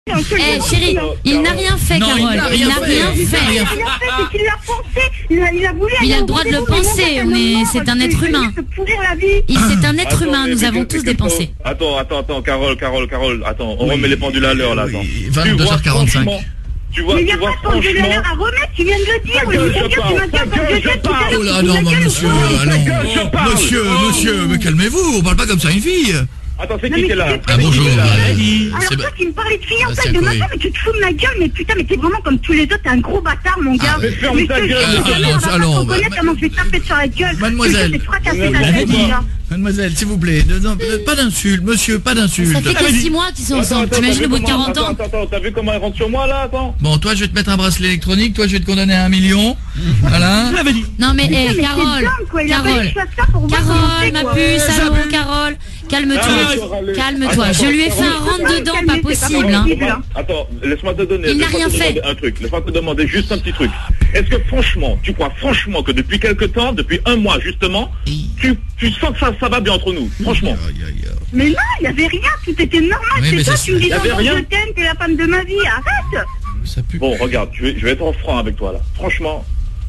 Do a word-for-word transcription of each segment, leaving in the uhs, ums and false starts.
Eh chérie, il n'a rien fait, non, Carole. Il n'a rien, il n'a fait. rien Il fait. n'a rien fait. C'est qu'il l'a pensé. Il a, il a voulu. Il a le droit de le penser. On est, c'est un être humain. Il c'est un être Attends, humain. mais Nous mais avons que- tous que- des pensées. Attends, attends, attends, Carole, Carole, Carole, attends, on Oui. remet les pendules à l'heure là. Oui, attends. vingt-deux heures quarante-cinq. Tu vois, Mais il n'y tu a vois, pas de pendule à l'heure à remettre. Tu viens de le dire. Ta gueule, je parle, ta gueule, je parle. Oh là, non, bah, monsieur, ah, non. je parle. Monsieur, monsieur, mais calmez-vous, on parle pas comme ça à une fille. Attends, c'est Non, qui mais qui est là? Ah bonjour. Alors C'est toi, tu me parlais de Ah, fiançailles c'est de ma Coé. femme, mais tu te fous de ma gueule, mais putain, mais t'es vraiment comme tous les autres, t'es un gros bâtard, mon gars. mais ferme ta je te gueule. jure, Ah, on non, va pas allons, se reconnaître bah, comment je vais te taper sur la gueule. Mademoiselle. Je vais te fracasser Mais la vous tête, avez mon pas- gars. Mademoiselle, s'il vous plaît, ne- non, pas d'insultes, monsieur, pas d'insultes. Ça fait que six mois qu'ils sont Attends, ensemble. attends, T'imagines t'as au bout de vu comment- quarante ans? Attends, attends, t'as vu comment elle rentre sur moi là? Attends. Bon, toi, je vais te mettre un bracelet électronique, toi, je vais te condamner à un million. Voilà. Non mais, Putain, eh, mais c'est Carole, dingue, quoi. Il a fallu que Carole, je fasse ça pour voir comment Carole, c'est, ma quoi. puce, allô, Carole, Ah, calme-toi, Carole. calme-toi. Attends, Je lui ai fait un Carole. rentre-dedans, pas Calmez, c'est possible, pas hein. possible. Attends, attends, laisse-moi te donner. Il n'a laisse-moi rien te fait. demander un truc. Laisse-moi te demander juste un petit truc. Est-ce que franchement, tu crois franchement que depuis quelque temps, depuis un mois justement, tu, tu sens que ça, ça va bien entre nous? Franchement. Aïe, aïe, aïe. Mais non, il n'y avait rien, tout était normal. Oui, mais C'est toi, c'est- tu me dis il y avait non, rien. je t'aime, t'es la femme de ma vie, arrête. Ça pue. Bon, regarde, je vais, je vais être franc avec toi là. Franchement,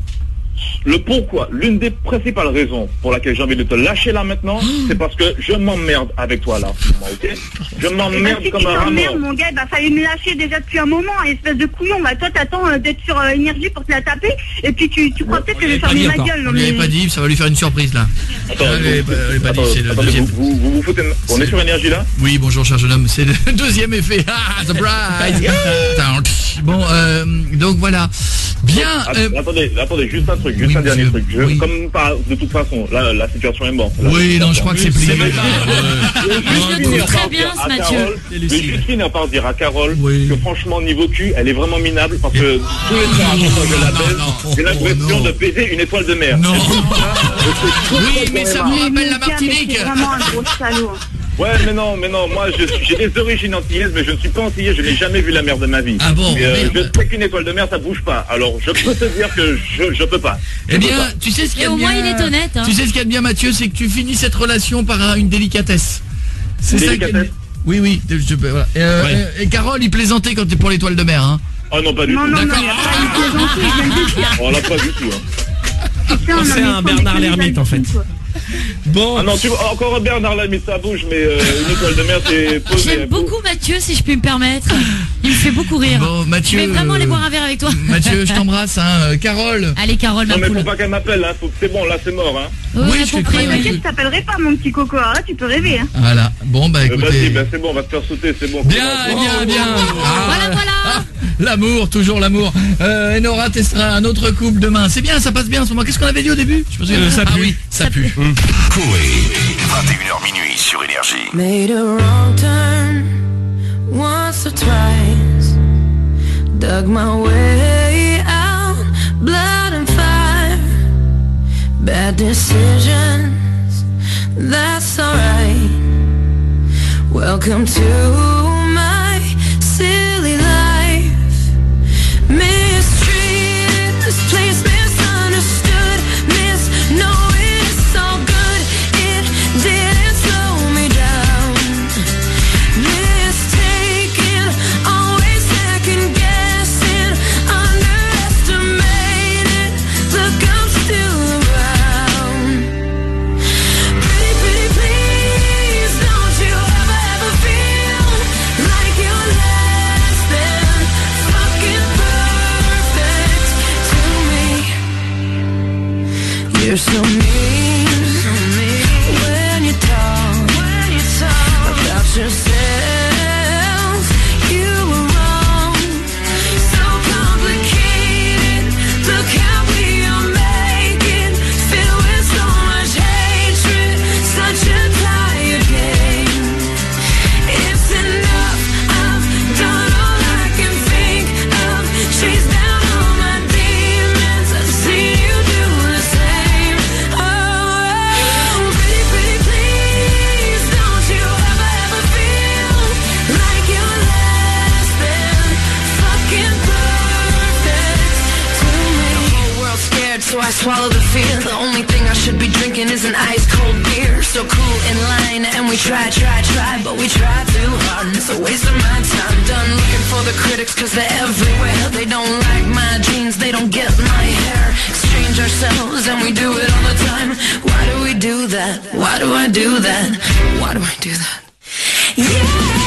le pourquoi, l'une des principales raisons pour laquelle j'ai envie de te lâcher là maintenant, c'est parce que je m'emmerde avec toi là. Ok? Je Eh ben, m'emmerde si tu comme un t'emmerdes, ramon. mon gars, il va falloir me lâcher déjà depuis un moment, espèce de couillon. Bah, toi, t'attends euh, d'être sur euh, énergie pour te la taper, et puis tu, tu crois peut-être que je vais fermer ma gueule. On Non, lui avait mais... pas dit, ça va lui faire une surprise là. Attends, Ah, elle est pas- elle est pas attends, dit, c'est le attendez, deuxième. vous, vous, vous vous foutez de- On est sur énergie là? Oui, bonjour cher jeune homme, c'est le deuxième effet. Ah, surprise. Attends, Bon, euh, donc voilà. Bien. Att- euh, Attendez, attendez, juste un truc, juste oui, un dernier monsieur, truc. Je- oui. Comme pas, de toute façon, là, la situation est morte. Là, Oui, non, je crois que c'est plié. Moi, je le trouve très bien, ce Mathieu. Je vais juste finir par dire à Carole Oui. que franchement, niveau cul, elle est vraiment minable parce que tous les soirs, quand je la non, baise, non, j'ai l'impression non. de baiser une étoile de mer. Non. Oui, Oui, mais ça me rappelle la Martinique. C'est vraiment un gros salaud. Ouais, mais non, mais non, moi je suis- j'ai des origines antillaises, mais je ne suis pas antillais, je n'ai jamais vu la mer de ma vie. Ah bon, Mais, euh, merde. je sais qu'une étoile de mer, ça bouge pas. Alors, je peux te dire que je, je peux pas. Je Eh peux bien, pas. tu sais ce qu'il y Et a de au moins, bien. il est honnête, hein. Tu sais ce qu'il y a de bien, Mathieu, c'est que tu finis cette relation par un- une délicatesse. C'est ça qui est- Délicatesse. Oui, oui. je- je- voilà. Et, euh, Ouais. et Carole, il plaisantait quand t'es pour l'étoile de mer. Hein. Oh non, pas du Non, tout. non, non, il D'accord. n'y a pas eu de plaisanterie, je viens de le dire. Oh là, pas du tout. Hein. Putain, non, C'est mais un faut Bernard déconner, l'ermite, en fait. quoi. Bon. Ah non, tu vois, encore un Bernard là, mais ça bouge, mais euh, une étoile de mer, c'est posé. J'aime beaucoup Mathieu, si je puis me permettre. Il me fait beaucoup rire. Bon, Je Mathieu. vais vraiment aller euh, boire un verre avec toi. Mathieu, je t'embrasse. Hein. Euh, Carole. Allez, Carole, ma Non, mais poule. faut pas qu'elle m'appelle, hein. Faut- C'est bon, là, c'est mort, hein. Ouais, Oui, j'ai je fais compris, très ouais. bien. T'inquiète, je t'appellerai pas, mon petit coco. Alors là, tu peux rêver. Hein. Voilà. Bon, bah Euh, Vas-y, écoutez. ben c'est bon, on va te faire sauter, c'est bon. Bien, bien, bien. Ah, Voilà, voilà. L'amour, toujours l'amour. Euh, Enora testera un autre couple demain. C'est bien, ça passe bien en ce moment. Qu'est-ce qu'on avait dit au début? Je pense que- Euh, ça ah pue. oui, ça, pue. vingt et une heures minuit sur Énergie. Made a wrong turn once or twice. Dug my way out, blood and fire. Bad decisions, that's alright. Welcome to my silly life. Mistreated, this place misunderstood. Miss, no, it's all good. It didn't slow me down. Mistaken, always second guessing, underestimated. Look, I'm still around. Pretty, pretty, please, don't you ever, ever feel like you're less than fucking perfect to me. You're so mean, when you talk, about yourself. You were wrong, so complicated. Look how we are making, filled with so much hatred, such a tired game. It's enough, I've done all I can think of. Chase down all my demons, I've seen you do the same. Oh, pretty, pretty, please, don't you ever, ever feel like you're less than fucking perfect to me. The whole world's scared, so I swallow the fear. The only thing I should be drinking is an ice cold beer. so cool in line, and we try, try, try, but we try too hard, and it's a waste of my time. Done looking for the critics, cause they're everywhere. They don't like my jeans, they don't get my hair. Exchange ourselves, and we do it all the time. Why do we do that? Why do I do that? Why do I do that? Yeah!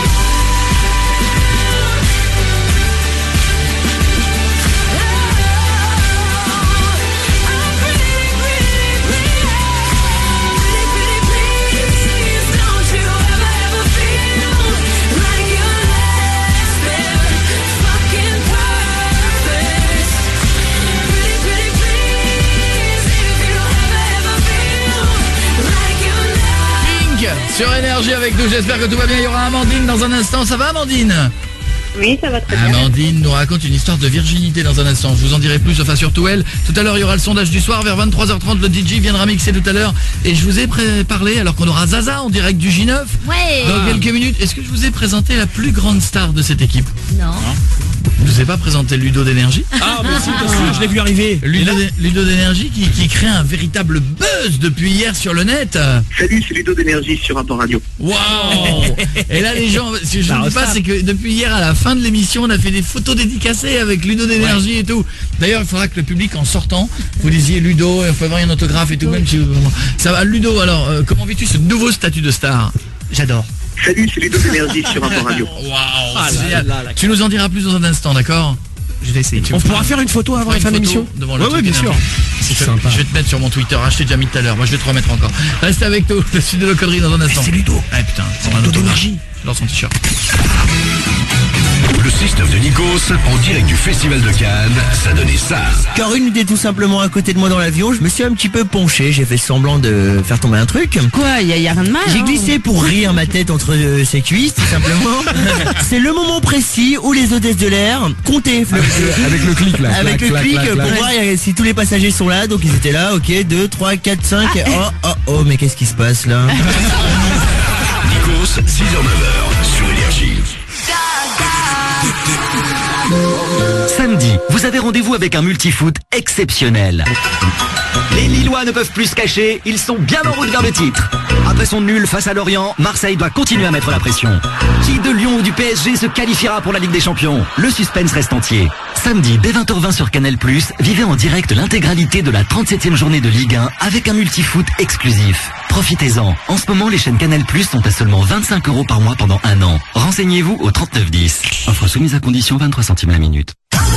Sur Énergie avec nous, j'espère que tout va bien. Il y aura Amandine dans un instant. Ça va, Amandine? Oui, ça va très bien. Amandine nous raconte une histoire de virginité dans un instant. Je vous en dirai plus, enfin surtout elle. Tout à l'heure, il y aura le sondage du soir. Vers vingt-trois heures trente, le D J viendra mixer tout à l'heure. Et je vous ai préparé, alors qu'on aura Zaza en direct du J neuf. Ouais. Dans quelques minutes. Est-ce que je vous ai présenté la plus grande star de cette équipe? Non. Je vous ai pas présenté Ludo d'énergie. Ah, mais si, bien sûr, je l'ai vu arriver. Ludo, Ludo d'énergie qui, qui crée un véritable buzz depuis hier sur le net. Salut, c'est Ludo d'énergie sur Rapport Radio. Waouh. Et là, les gens, ce que je Bah, ne dis pas, c'est que depuis hier à la fin de l'émission, on a fait des photos dédicacées avec Ludo d'énergie ouais. et tout. D'ailleurs, il faudra que le public, en sortant, vous disiez Ludo, il faut avoir un autographe et tout. Même si vous... Ça va, Ludo, alors, euh, comment vis-tu ce nouveau statut de star? J'adore. Salut, c'est Ludo d'énergie sur Rapport Radio. Waouh, Ah c'est là génial. là là là. Tu nous en diras plus dans un instant, d'accord? Je vais essayer. On pourra faire une photo avant la fin de l'émission? Devant le Ouais, ouais, truc bien sûr. énergie. C'est Je, sympa. je vais te mettre sur mon Twitter, ah, je t'ai déjà mis tout à l'heure, moi je vais te remettre encore. Reste avec nous, le sud de la connerie dans un instant. C'est Ludo. Ah putain, C'est un Ludo autographe. d'énergie. Dans son t-shirt. Le six neuf de Nikos, en direct du Festival de Cannes, ça donnait ça. Corinne était tout simplement à côté de moi dans l'avion, je me suis un petit peu penché, j'ai fait semblant de faire tomber un truc. Quoi, y a, y a rien de mal. J'ai hein. glissé pour rire ma tête entre euh, ses cuisses, tout simplement. C'est le moment précis où les hôtesses de l'air comptaient. Avec le, avec le clic là. Avec clac, le clac, clic clac, pour clac. voir euh, si tous les passagers sont là, donc ils étaient là, ok, deux, trois, quatre, cinq, oh, oh, oh, mais qu'est-ce qui se passe là? Nikos, six heures neuf heures, sur Énergie. Samedi, vous avez rendez-vous avec un multifoot exceptionnel. Les Lillois ne peuvent plus se cacher, ils sont bien en route vers le titre. Après son nul face à Lorient, Marseille doit continuer à mettre la pression. Qui de Lyon ou du P S G se qualifiera pour la Ligue des Champions? Le suspense reste entier. Samedi, dès vingt heures vingt sur Canal plus, vivez en direct l'intégralité de la trente-septième journée de Ligue un avec un multifoot exclusif. Profitez-en. En ce moment, les chaînes Canal plus sont à seulement vingt-cinq euros par mois pendant un an. Renseignez-vous au trente-neuf dix. Offre soumise à condition vingt-trois centimes la minute.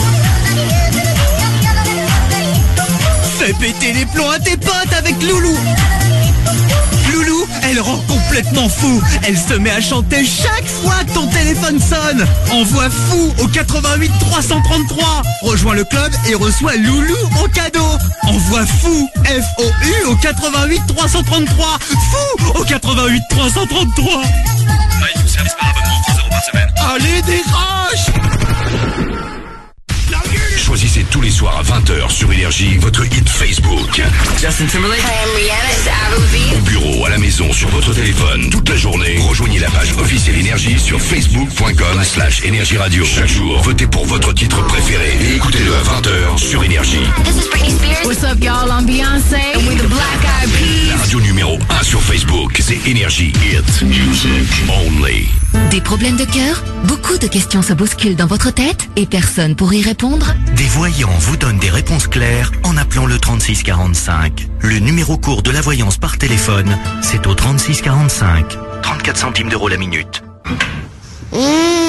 Fais péter les plombs à tes potes avec Loulou. Loulou, elle rend complètement fou. Elle se met à chanter chaque fois que ton téléphone sonne. Envoie fou au quatre-vingt-huit trois cent trente-trois. Rejoins le club et reçois Loulou en cadeau. Envoie fou, F O U au quatre-vingt-huit trois cent trente-trois. Fou au quatre-vingt-huit trois cent trente-trois. Service par abonnement, trois euros par semaine. Allez, décroche. Choisissez tous les soirs à vingt heures sur Énergie votre hit Facebook. Justin Timberlake. Au bureau, à la maison, sur votre téléphone, toute la journée. Rejoignez la page officielle Énergie sur facebook.com slash Énergie Radio. Chaque jour, votez pour votre titre préféré et écoutez-le à vingt heures sur Énergie. What's up, y'all? I'm Beyoncé. And we the Black Eyed Peas. La radio numéro un sur Facebook, c'est Énergie Hit Music Only. Des problèmes de cœur? Beaucoup de questions se bousculent dans votre tête et personne pour y répondre? Des voyants vous donnent des réponses claires en appelant le trente-six quarante-cinq. Le numéro court de la voyance par téléphone, c'est au trente-six quarante-cinq. trente-quatre centimes d'euros la minute. Mmh.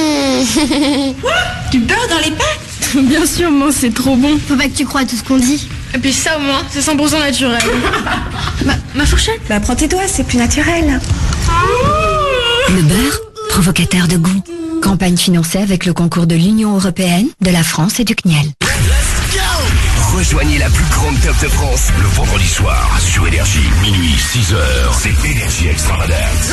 Du beurre dans les pâtes? Bien sûr, moi, c'est trop bon. Faut pas que tu crois à tout ce qu'on dit. Et puis ça, au moins, c'est cent pour cent naturel. ma, ma fourchette? Bah, prends tes doigts, c'est plus naturel. Le beurre, provocateur de goût. Campagne financée avec le concours de l'Union Européenne, de la France et du C N I E L. Rejoignez la plus grande teuf de France. Le vendredi soir, sur Énergie, minuit, six heures. C'est Énergie Extravagance.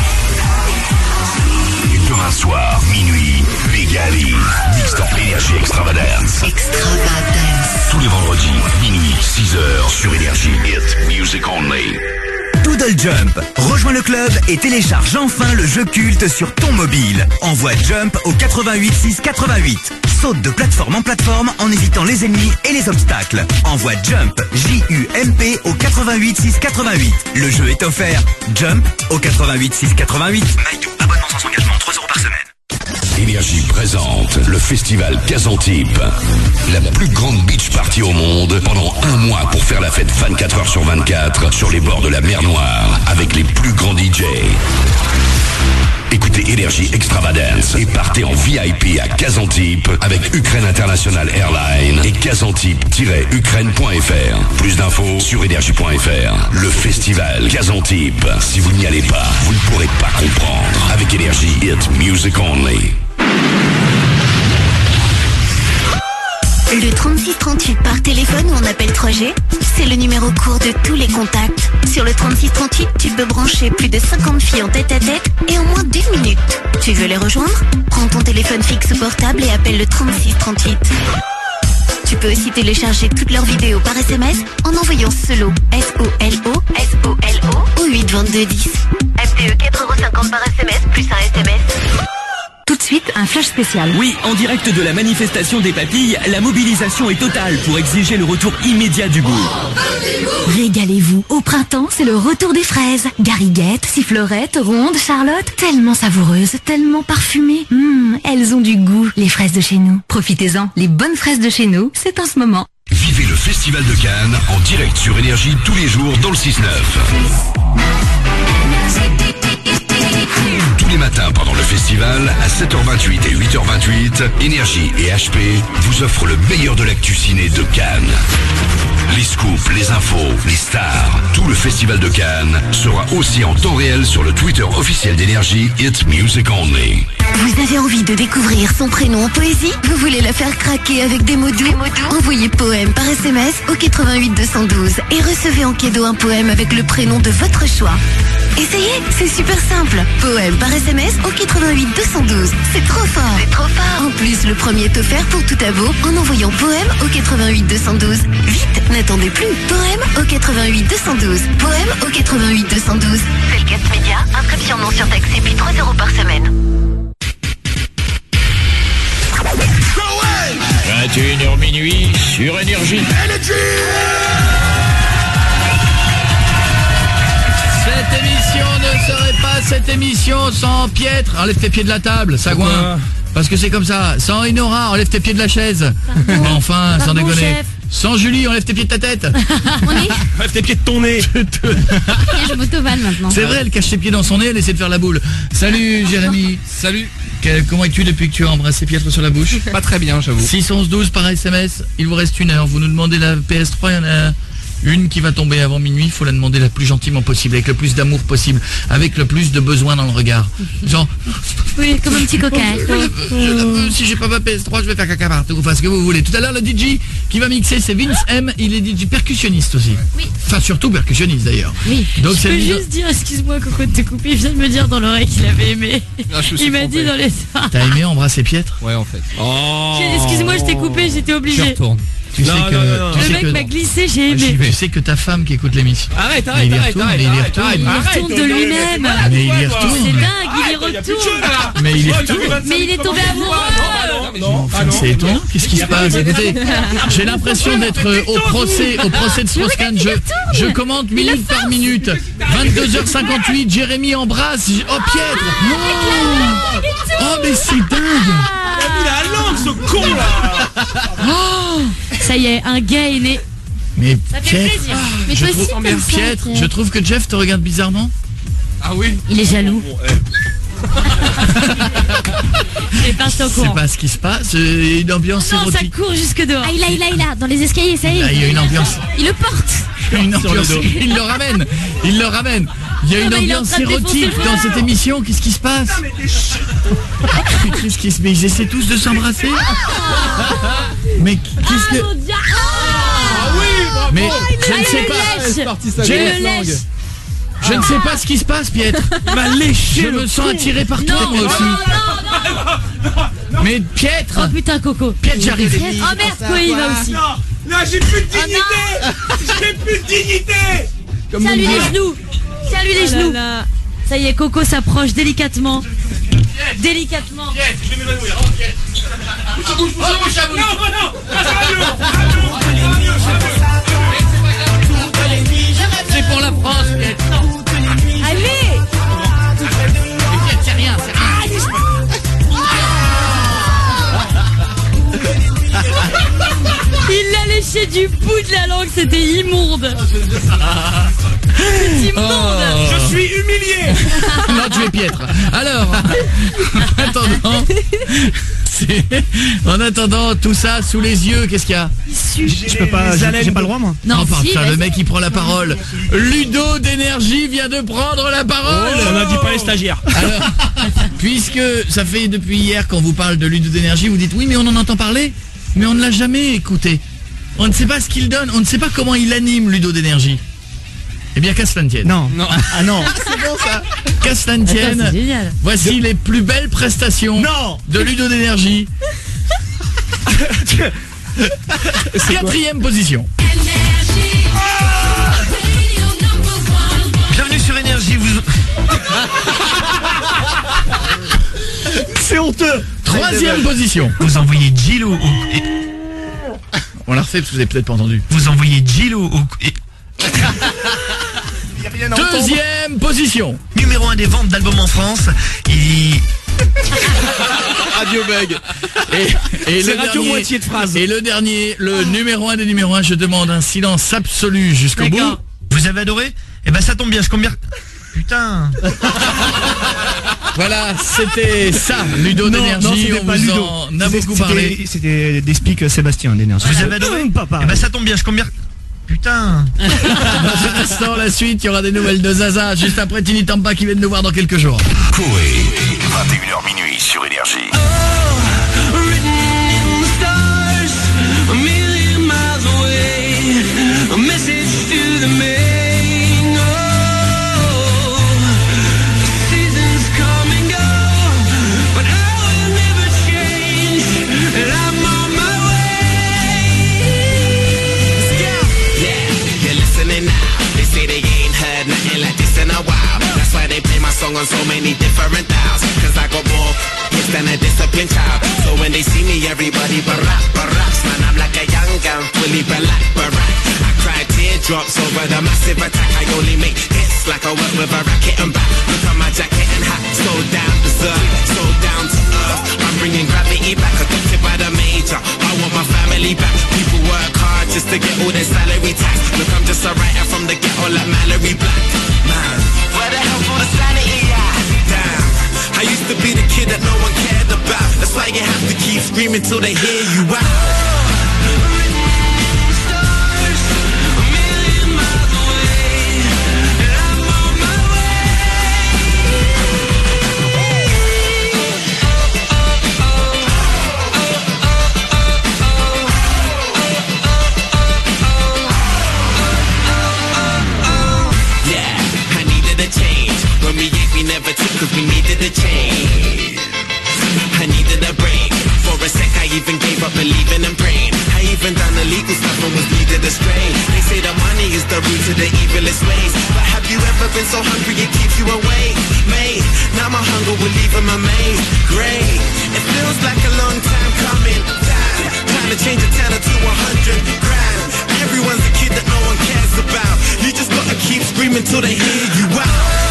Et demain soir, minuit, Bégali. Mix dans Énergie Extravagance. Extravagance. Tous les vendredis, minuit, six heures, sur Énergie. Hit Music Only. Doodle Jump. Rejoins le club et télécharge enfin le jeu culte sur ton mobile. Envoie Jump au quatre-vingt-huit six quatre-vingt-huit. saute de plateforme en plateforme en évitant les ennemis et les obstacles. Envoie Jump, J U M P au quatre-vingt-huit six quatre-vingt-huit. Le jeu est offert. Jump au quatre-vingt-huit six quatre-vingt-huit. Maïtou, abonnement sans engagement, trois euros par semaine. Énergie présente le festival Kazantip, la plus grande beach party au monde pendant un mois pour faire la fête vingt-quatre heures sur vingt-quatre sur les bords de la mer Noire avec les plus grands D J. Écoutez Énergie Extravagance et partez en V I P à Kazantip avec Ukraine International Airlines et kazantip tiret ukraine point f r. Plus d'infos sur énergie point f r. Le festival Kazantip. Si vous n'y allez pas, vous ne pourrez pas comprendre. Avec Énergie, it's music only. Le trente-six trente-huit par téléphone ou en appel trois G, c'est le numéro court de tous les contacts. Sur le trente-six trente-huit, tu peux brancher plus de cinquante filles en tête à tête et en moins d'une minute. Tu veux les rejoindre? Prends ton téléphone fixe ou portable et appelle le trente-six trente-huit. Tu peux aussi télécharger toutes leurs vidéos par S M S en envoyant SOLO, S O L O, S O L O, au huit vingt-deux dix. F T E quatre euros cinquante par S M S plus un S M S. Tout de suite, un flash spécial. Oui, en direct de la manifestation des papilles, la mobilisation est totale pour exiger le retour immédiat du goût. Régalez-vous. Au printemps, c'est le retour des fraises. Gariguettes, sifflerettes, rondes, charlottes, tellement savoureuses, tellement parfumées. Hum, elles ont du goût, les fraises de chez nous. Profitez-en, les bonnes fraises de chez nous, c'est en ce moment. Vivez le Festival de Cannes en direct sur Énergie tous les jours dans le six neuf. Tous les matins pendant le festival, à sept heures vingt-huit et huit heures vingt-huit, Énergie et H P vous offrent le meilleur de l'actu ciné de Cannes. Les scoops, les infos, les stars, tout le festival de Cannes sera aussi en temps réel sur le Twitter officiel d'Énergie, It's Music Only. Vous avez envie de découvrir son prénom en poésie? Vous voulez la faire craquer avec des mots doux? Envoyez poème par S M S au quatre-vingt-huit deux cent douze et recevez en cadeau un poème avec le prénom de votre choix. Essayez, c'est super simple. Poème par S M S au quatre-vingt-huit deux cent douze. C'est trop fort. C'est trop fort. En plus, le premier est offert pour tout abo en envoyant poème au quatre-vingt-huit deux cent douze. Vite, n'attendez plus. Poème au quatre-vingt-huit deux cent douze. Poème au quatre-vingt-huit deux cent douze. C'est le Cast Média. Inscription non surtaxée puis trois euros par semaine. vingt et une heures minuit sur Énergie. Cette émission ne serait pas cette émission sans Pietre. Enlève tes pieds de la table, Sagouin. Parce que c'est comme ça. Sans Enora, enlève tes pieds de la chaise. Mais enfin, sans Pardon, déconner. chef. Sans Julie, enlève tes pieds de ta tête. Enlève tes pieds de ton nez. Je m'autovale maintenant. C'est vrai, elle cache ses pieds dans son nez, elle essaie de faire la boule. Salut Jérémy. Salut. Quel- comment es-tu depuis que tu as embrassé Pietre sur la bouche? Pas très bien, j'avoue. six onze douze par S M S, il vous reste une heure. Vous nous demandez la P S trois, il y en a une qui va tomber avant minuit. Il faut la demander la plus gentiment possible, avec le plus d'amour possible, avec le plus de besoin dans le regard. Genre, Oui, comme un petit coquin. je la veux, je la veux. Si j'ai pas ma P S trois, je vais faire caca partout. Enfin, ce que vous voulez. Tout à l'heure, le D J qui va mixer, c'est Vince M. Il est D J percussionniste aussi. Oui. Enfin, surtout percussionniste d'ailleurs. Oui. Donc je c'est peux le- juste dire, excuse-moi Coco de te couper, il vient de me dire dans l'oreille qu'il avait aimé. Ah, je me suis Il m'a trompé. dit dans les... T'as aimé embrasser Pietre? Ouais, en fait. J'ai- Excuse-moi, je t'ai coupé, j'étais Je obligée. retourne. Tu sais Non, que, non, non, non. tu Le sais mec que- m'a glissé, j'ai tu aimé. sais que ta femme qui écoute l'émission. Arrête, Mais arrête, il y arrête, retourne, arrête, mais il y arrête, retourne. arrête, Il arrête, retourne de arrête, lui-même. arrête, Mais il y arrête, retourne. C'est dingue, il y arrête, y a plus de retourne. jeu, là. Mais il est Oh, retourne. t'as fait Mais il est tombé amoureux. Non, Enfin, c'est étonnant, qu'est-ce qui se passe? Écoutez, j'ai l'impression d'être euh, au procès, au procès de Strauss-Kahn. Je, je commente minute par minute. vingt-deux heures cinquante-huit, Jérémy embrasse. Oh, Pietre. Oh, oh, mais c'est dingue. Il a mis la langue, ce con là. Oh, ça y est, un gars est né. Mais Ça fait Pietre, plaisir. Mais je toi aussi, trouve, t'aimes ça, Pietre, Pietre. je trouve que Jeff te regarde bizarrement. Ah oui. Il est jaloux. Bon, eh. C'est pas au C'est courant. pas ce qui se passe. euh, Il y a une ambiance Non, ça érotique. court jusque dehors. Ah, il a, il a, il a, dans les escaliers, ça y Là, est. il y a une ambiance. Il le porte. Il y a une Sur le ambiance. dos. Il le ramène. Il le ramène. Il y a une Ah bah, il est en ambiance train de défoncer érotique le dans verre. cette émission. Qu'est-ce qui se passe? Qu'est-ce qui se... Mais ils essaient tous de s'embrasser. Mais qu'est-ce que... Mon Dieu. Ah oui, bravo. Mais je ne Ah, sais il pas. le lèche. C'est parti, ça J'ai vient le la langue. lèche. Je ne sais pas ce qui se passe, Pietre. Il m'a léché. Je me sens attiré par toi, moi aussi. Mais Pietre, Oh putain, Coco. Pietre, j'arrive. Oh merde, quoi, il va aussi. Non, non, j'ai plus de dignité. J'ai plus de dignité. Comme Tiens-lui on les dit. genoux. Tiens-lui les genoux. Ça y est, Coco s'approche délicatement. Délicatement. Je vais m'évanouir. Oh, j'avoue. Non, non, radio. C'est pour la France, Piet. Allez. Mais Piet, c'est rien, c'est rien. Il l'a léché du bout de la langue, c'était immonde. C'est immonde. Oh. Je suis humilié. Non, tu es piètre. Alors, en attendant, c'est- en attendant tout ça sous les yeux, qu'est-ce qu'il y a? Je peux pas, j'ai j'ai pas le droit moi. Non, Enfin, si, ça, le vas-y. mec il prend la parole. Ludo d'énergie vient de prendre la parole. On a dit pas les stagiaires. Alors, puisque ça fait depuis hier qu'on vous parle de Ludo d'énergie, vous dites oui mais on en entend parler, mais on ne l'a jamais écouté. On ne sait pas ce qu'il donne, on ne sait pas comment il anime Ludo d'énergie. Eh bien qu'à cela ne tienne. Non. Non. Ah non. C'est bon ça. Qu'à cela ne Attends, tienne, c'est génial. voici les plus belles prestations Non. de Ludo d'énergie. Quatrième position. Bienvenue sur Énergie, vous... C'est honteux. Troisième position. Vous envoyez Gillo au... On la refait parce que vous avez peut-être pas entendu. Vous envoyez Gillo au... Deuxième position. Numéro un des ventes d'albums en France. Il... Radio Bug. Et, et C'est le radio dernier, moitié de phrase. Et le dernier, le numéro un des numéros un, je demande un silence absolu jusqu'au bout. D'accord. Vous avez adoré? Eh ben ça tombe bien, je compte bien... Putain. Voilà, c'était ça, Ludo Non, non, d'énergie. c'était On pas vous Ludo. en a C'était- beaucoup c'était- parlé. C'était d'Explique Sébastien d'énergie. Vous avez adoré? Pas Eh pareil. ben ça tombe bien, je compte bien... Putain. Dans un instant, la suite, il y aura des nouvelles de Zaza. Juste après Tini Tampa qui vient de nous voir dans quelques jours. Coé, vingt et une heures minuit sur Énergie. Song on so many different dials, cause I got more hits than a disciplined child. So when they see me, everybody barack, baracks. Man, I'm like a young gun, fully black, barack. I cry teardrops over the massive attack. I only make hits like I work with a racket and back. Look at my jacket and hat, so down to earth, so down to earth. I'm bringing gravity back, adopted by the major. I want my family back. People work hard just to get all their salary tax. Look, I'm just a writer from the ghetto like Mallory Black. Man, where the hell for the sanity at? Damn, I used to be the kid that no one cared about. That's why you have to keep screaming till they hear you out. Never took cause we needed a change. I needed a break. For a sec I even gave up believing and praying. I even done illegal stuff and was leading astray. They say that money is the root to the evilest ways. But have you ever been so hungry it keeps you awake? Mate, now my hunger will leave him amazed. Great, it feels like a long time coming. Time, time to change a tenner to a hundred grand. Everyone's a kid that no one cares about. You just gotta keep screaming till they hear you out.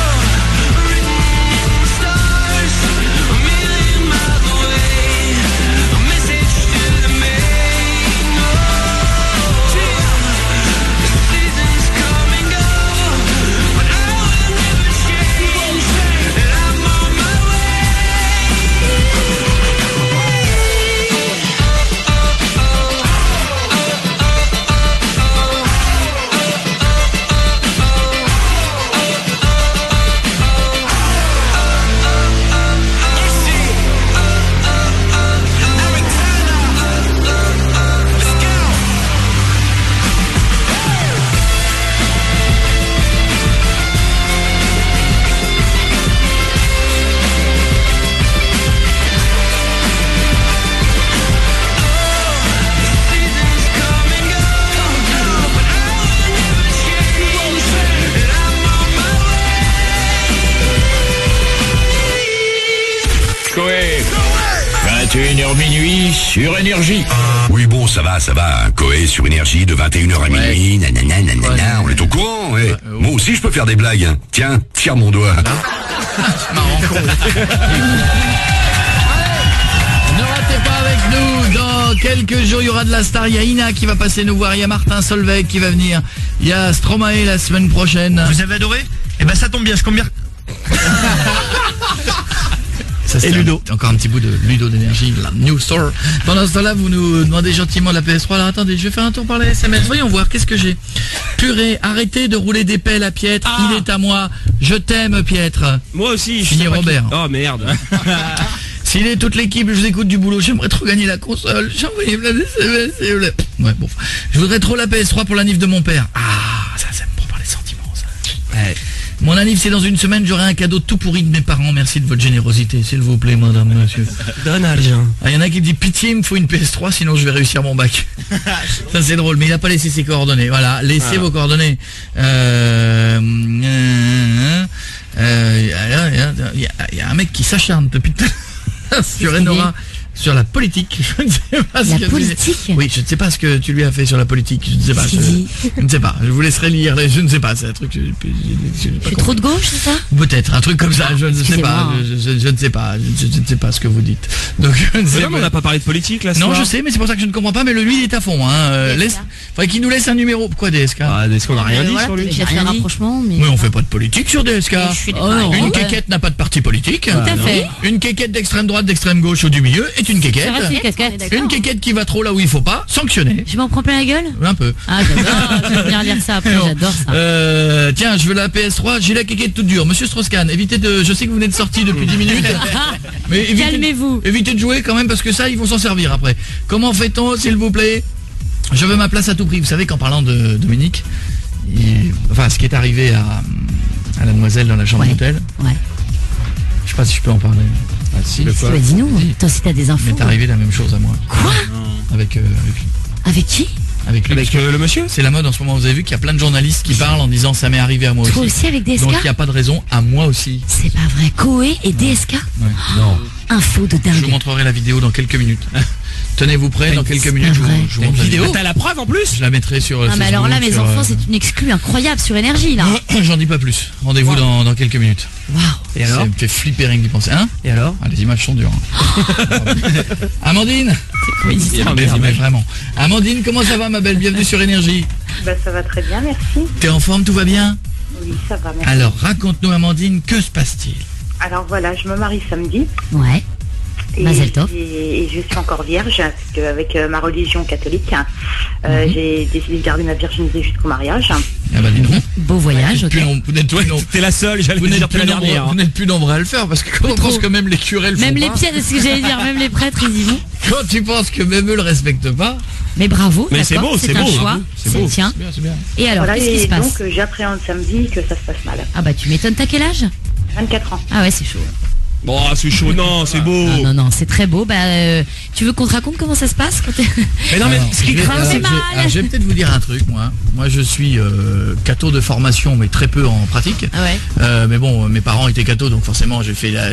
sur Énergie. Oui, bon, ça va, ça va. Coé sur Énergie de vingt et une heures à minuit. Nanana, nanana, Ouais. on est au courant, ouais. Ouais, Moi aussi, je peux faire des blagues. Hein. Tiens, tire mon doigt. Marrant. Ne ratez pas avec nous. Dans quelques jours, il y aura de la star. Il y a Ina qui va passer nous voir. Il y a Martin Solveig qui va venir. Il y a Stromae la semaine prochaine. Vous avez adoré? Eh ben ça tombe bien, je compte bien. Ça, Et Ludo. un- encore un petit bout de Ludo d'énergie, la New Store. Pendant ce temps-là, vous nous demandez gentiment la P S trois. Alors attendez, je vais faire un tour par les S M S. Voyons voir, qu'est-ce que j'ai. Purée, arrêtez de rouler des pelles à Pietre. Ah. Il est à moi. Je t'aime, Pietre. Moi aussi, je Signé sais pas qui- Robert. Oh merde. S'il est toute l'équipe, je vous écoute du boulot, j'aimerais trop gagner la console. J'ai envoyé plein de S M S et voilà. Ouais, bon. Je voudrais trop la P S trois pour la nif de mon père. Ah, ça, ça me prend par les sentiments, ça. Ouais. Mon anniv, c'est dans une semaine, j'aurai un cadeau tout pourri de mes parents. Merci de votre générosité, s'il vous plaît, madame, monsieur. Donne l'argent. Ah, il y en a qui me disent pitié, il me faut une P S trois, sinon je vais réussir mon bac. Ça, c'est drôle, mais il a pas laissé ses coordonnées. Voilà, laissez Voilà. vos coordonnées. Euh... euh, euh, Il y a- il y, a- il y a un mec qui s'acharne depuis tout à l'heure sur Enora, sur la politique. Je ne sais pas ce La que tu- politique Oui, je ne sais pas ce que tu lui as fait sur la politique. Je ne sais pas. Qu'est-ce Je, qu'il dit je ne sais pas. Je vous laisserai lire. Je ne sais pas. C'est un truc. Je, je- je- j'ai pas Je suis compris. trop de gauche, c'est ça? Peut-être un truc comme ça. Je ne sais Excusez-moi, pas. hein. Je, je- je ne sais pas. Je, je ne sais pas ce que vous dites. Donc je ne sais Mais non, mais on n'a pas parlé de politique là ce Non, soir. je sais, mais c'est pour ça que je ne comprends pas. Mais le lui il est à fond. Hein. Euh, laisse... Faudrait qu'il nous laisse un numéro. Pourquoi D S K? Ah, est-ce qu'on a rien Euh, dit voilà, sur lui? J'ai fait un rapprochement, mais. Oui, on fait pas de politique sur D S K. Je suis Oh, d'accord. non. Une Ouais. quéquette n'a pas de parti politique. Tout à fait. Une quéquette d'extrême droite, d'extrême gauche ou du milieu est une quéquette. Ça reste une casquette. Une quéquette qui va trop là où il faut pas, sanctionnée. Je m'en prends plein la gueule? Un peu. Ah, j'adore. Je vais venir lire ça après, Non. j'adore ça. Euh, tiens, je veux la P S trois, j'ai la quéquette toute dure. Monsieur Strauss-Kahn, évitez de... Je sais que vous venez de sortir depuis dix minutes. Mais évitez, Calmez-vous. évitez de jouer quand même parce que ça, ils vont s'en servir après. Comment fait-on, s'il vous plaît? Je veux ma place à tout prix. Vous savez qu'en parlant de Dominique, il- enfin, ce qui est arrivé à, à la demoiselle dans la chambre Ouais. d'hôtel, Ouais. je sais pas si je peux en parler. Ah, si. Bah, dis-nous, toi aussi t'as des infos. Mais t'es arrivé la même chose à moi. Quoi? Avec, euh, avec lui. Avec qui? Avec, lui, Avec, parce que euh, le monsieur? c'est la mode en ce moment. Vous avez vu qu'il y a plein de journalistes qui parlent en disant ça m'est arrivé à moi Toi aussi. aussi avec D S K? Donc il n'y a pas de raison, à moi aussi. C'est pas vrai. Coé et D S K? Ouais. Non. Info de Je vous dingue. montrerai la vidéo dans quelques minutes. Tenez-vous prêts, dans quelques minutes, je vous, je vous montre la vidéo. T'as la preuve en plus? Je la mettrai sur. Ah, mais alors là, Facebook, mes sur, enfants, euh, c'est une exclue incroyable sur Énergie, là. J'en dis pas plus. Rendez-vous dans, dans quelques minutes. Waouh. Et alors? Ça me fait flipper rien que d'y penser. Hein? Et alors? Ah, les images sont dures. hein. Amandine? Oui, Ah, mais, mais vraiment. Amandine, comment ça va, ma belle? Bienvenue sur Énergie. Bah, ça va très bien, merci. T'es en forme, tout va bien? Oui, ça va, merci. Alors, raconte-nous, Amandine, que se passe-t-il? Alors voilà, je me marie samedi. Ouais. Et, Mazel tov. et- et je suis encore vierge, parce que avec euh, ma religion catholique, euh, Mhm. j'ai décidé de garder ma virginité jusqu'au mariage. Ah bah dis donc. Beau voyage, ok. Plus nom- Vous n'êtes plus, nom- T'es la seule, j'allais vous te n'êtes dire plus la nombreux- dernière. vous n'êtes plus nombreux à le faire parce que quand on trop. pense que même les curés le font Même les pas, pieds, c'est ce que j'allais dire, même les prêtres, ils y vont. quand tu penses que même eux le respectent pas, Mais bravo, Mais c'est d'accord, beau, c'est c'est un beau, choix, bravo, c'est beau, le tien. c'est bien, c'est bien. Et alors, Voilà, qu'est-ce qui et se passe? donc euh, j'appréhende samedi que ça se passe mal. Ah bah tu m'étonnes, t'as quel âge? vingt-quatre ans. Ah ouais, c'est chaud. Bon, c'est chaud, non, c'est beau. Ah non, non, c'est très beau. Bah, euh, tu veux qu'on te raconte comment ça se passe quand t'es... Mais non, mais Alors, ce qui je vais- craint, alors, c'est je- mal. alors, je vais peut-être vous dire un truc, moi. Moi, je suis euh, catho de formation, mais très peu en pratique. Ah ouais. Euh, mais bon, mes parents étaient cathos, donc forcément, j'ai fait la...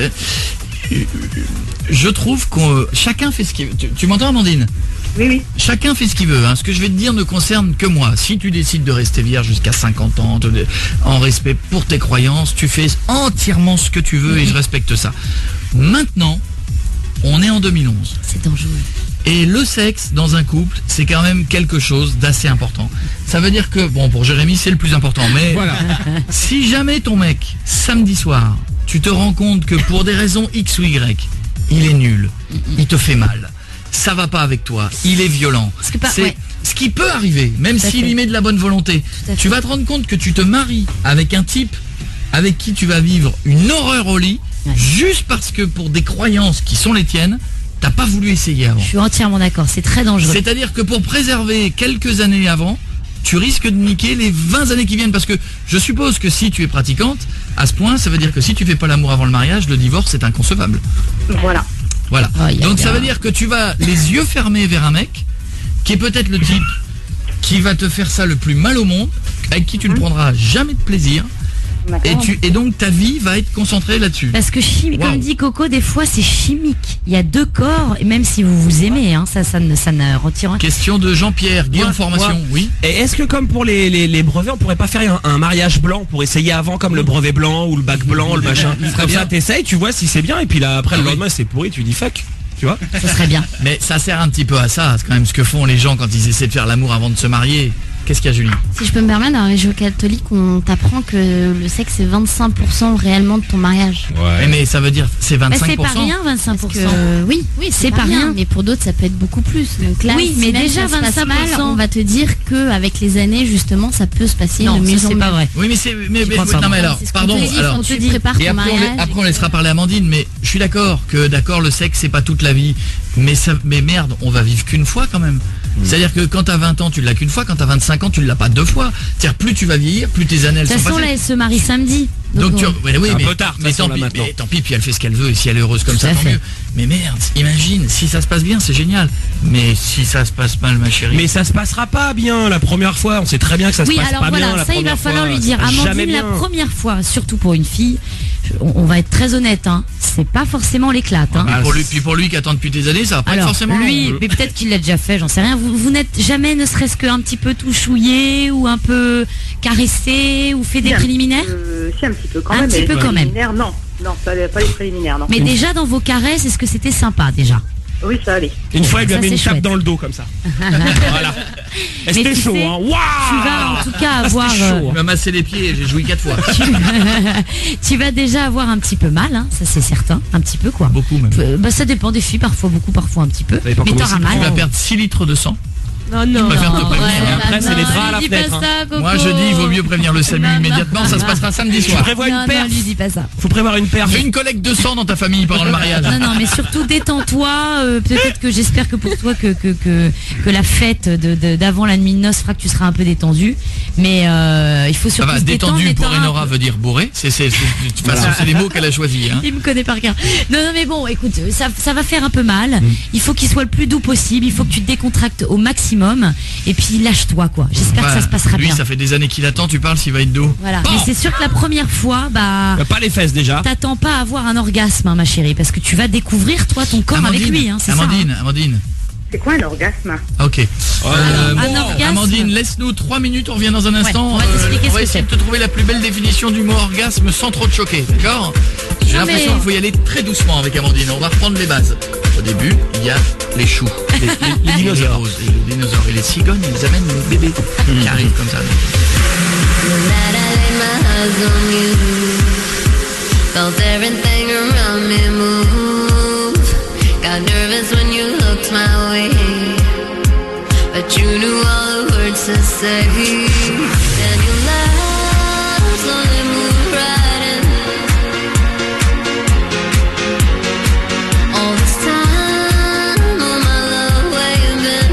Je trouve que chacun fait ce qu'il veut. Tu, tu m'entends, Amandine? Oui, oui. Chacun fait ce qu'il veut. Hein. Ce que je vais te dire ne concerne que moi. Si tu décides de rester vierge jusqu'à cinquante ans, de- en respect pour tes croyances, tu fais entièrement ce que tu veux et je respecte ça. Maintenant, on est en deux mille onze. C'est dangereux. Et le sexe dans un couple, c'est quand même quelque chose d'assez important. Ça veut dire que, bon, pour Jérémy, c'est le plus important. Mais Voilà. si jamais ton mec, samedi soir, tu te rends compte que pour des raisons X ou Y, il est nul, il te fait mal, ça va pas avec toi, il est violent. Parce que pas- C'est ouais. ce qui peut arriver, même Tout à s'il fait. y met de la bonne volonté. Tout à Tu fait. vas te rendre compte que tu te maries avec un type avec qui tu vas vivre une horreur au lit, Ouais. juste parce que pour des croyances qui sont les tiennes, t'as pas voulu essayer avant. Je suis entièrement d'accord, c'est très dangereux. C'est-à-dire que pour préserver quelques années avant, tu risques de niquer les vingt années qui viennent. Parce que je suppose que si tu es pratiquante, à ce point, ça veut dire que si tu fais pas l'amour avant le mariage, le divorce est inconcevable. Voilà. Voilà. Aïe, aïe, Donc ça aïe. veut dire que tu vas les yeux fermés vers un mec qui est peut-être le type qui va te faire ça le plus mal au monde, avec qui tu ne prendras jamais de plaisir Et, tu, et donc ta vie va être concentrée là-dessus. Parce que, chimi- Wow. comme dit Coco, des fois c'est chimique. Il y a deux corps, et même si vous vous aimez, hein, ça, ça, ne, ça ne retire rien. Question de Jean-Pierre, Guy Ouais, en formation, ouais. oui. Et est-ce que comme pour les, les, les brevets, on pourrait pas faire un, un mariage blanc pour essayer avant comme le brevet blanc ou le bac blanc, le machin. Très Comme bien. ça t'essayes, tu vois si c'est bien et puis là après Ah le oui. lendemain c'est pourri, tu dis fuck. Tu vois. Ça serait bien. Mais ça sert un petit peu à ça, c'est quand même ce que font les gens quand ils essaient de faire l'amour avant de se marier. Qu'est-ce qu'il y a, Julie? Si je peux me permettre, dans la religion catholique, on t'apprend que le sexe c'est vingt-cinq pour cent réellement de ton mariage. Ouais. Mais ça veut dire c'est Bah, vingt-cinq c'est pour cent. pas rien, vingt-cinq pour cent. Parce que, oui, oui, c'est pas rien. Mais pour d'autres, ça peut être beaucoup plus. Donc là, Oui, si mais même déjà ça se passe vingt-cinq pour cent. mal, on va te dire que avec les années, justement, ça peut se passer Non, de ça, mieux c'est en mieux. pas vrai. Oui, mais c'est mais, mais- crois pas, non moi. mais alors, C'est ce qu'on pardon, te dit, alors quand tu prépares et ton après on, mariage. la- après on laissera parler Amandine, mais je suis d'accord que d'accord le sexe c'est pas toute la vie, mais ça, mais merde, on va vivre qu'une fois quand même. C'est-à-dire que quand t'as vingt ans, tu l'as qu'une fois, quand t'as vingt-cinq ans, tu l'as pas deux fois. C'est-à-dire plus tu vas vieillir, plus tes années elles De toute sont façon, là, passées. elle se marie samedi. Donc tu, euh, oui, oui, C'est un mais, peu tard, de mais toute façon, tant là, pis, maintenant. mais tant pis, puis elle fait ce qu'elle veut et si elle est heureuse comme Tout ça, à tant fait. mieux. Mais merde, imagine, si ça se passe bien, c'est génial. Mais si ça se passe mal, ma chérie. Mais ça se passera pas bien la première fois, on sait très bien que ça se Oui, passe alors pas bien voilà, la ça il va première falloir fois, lui ça dire. se passe jamais Amandine, la bien. première fois, surtout pour une fille, je- on, on va être très honnête, hein, c'est pas forcément l'éclate. Hein. Puis pour lui, puis pour lui qui attend depuis des années, ça va pas Alors, être forcément. lui, mais peut-être qu'il l'a déjà fait, j'en sais rien. Vous, vous n'êtes jamais, ne serait-ce qu'un petit peu touchouillé ou un peu caressé ou fait des Si, un préliminaires Euh, si, un petit peu quand Un même. petit mais peu les quand même. préliminaires, non. Non, pas, pas les préliminaires, non. Mais déjà dans vos caresses, est-ce que c'était sympa déjà? Oui, ça allait. Une fois, il lui Ça, avait une c'est tape chouette. dans le dos comme ça. Voilà. Et Mais c'était tu chaud, sais, hein. tu vas en tout cas Ah, avoir, c'était chaud, euh, Il m'a massé les pieds et j'ai joui quatre fois. tu vas déjà avoir un petit peu mal, hein, ça c'est certain, un petit peu quoi. Beaucoup même. Euh, Bah ça dépend des filles, parfois beaucoup, parfois un petit peu. Ça dépend Mais combien t'auras c'est. mal. Tu vas perdre six litres de sang. Non, non, Je préfère te prévenir, ouais, hein. Après, c'est les draps à la lui dis pas fenêtre, hein. ça, Coco. Moi je dis, il vaut mieux prévenir le SAMU Non, non. immédiatement, ça se passera samedi Tu soir. prévois Non, une perf. non, lui dis pas ça. Faut prévoir une perf. Fais une collecte de sang dans ta famille pendant le mariage. Non, non, mais surtout détends-toi. euh, Peut-être que j'espère que pour toi que que que, que la fête de de- d'avant la nuit de noces fera que tu seras un peu détendu. Mais euh, il faut Ça surtout va, se détendre. détendu et pour t'auras un Enora peu- veut dire bourré. C'est c'est c'est- de toute façon c'est les mots qu'elle a choisis. Hein. Il me connaît par cœur. Non, non, mais bon, écoute, ça, ça va faire un peu mal. Mm. Il faut qu'il soit le plus doux possible. Il faut que tu te décontractes au maximum. Et puis lâche-toi, quoi. J'espère que ça Ouais. se passera Lui, bien. ça fait des années qu'il attend. Tu parles s'il va être doux. Voilà. Bon. Mais c'est sûr que la première fois, bah, Euh, Pas les fesses déjà. t'attends pas à avoir un orgasme, hein, ma chérie, parce que tu vas découvrir toi ton corps avec lui. Hein, c'est ça. Amandine, hein. Amandine. C'est quoi un orgasme? Ok. Euh, un bon, orgasme. Amandine, laisse-nous trois minutes, on revient dans un instant. on va t'expliquer on ce va que essayer c'est. de te trouver la plus belle définition du mot orgasme sans trop te choquer, d'accord? J'ai Non, l'impression mais- qu'il faut y aller très doucement avec Amandine. On va reprendre les bases. Au début, il y a les choux, les, les- les dinosaures. Et les dinosaures et les cigognes, ils amènent les bébés qui arrivent comme ça. Felt everything around me move. Got nervous when you looked my way, but you knew all the words to say. And you laughed, slowly moved right in. All this time, oh my love, where you been?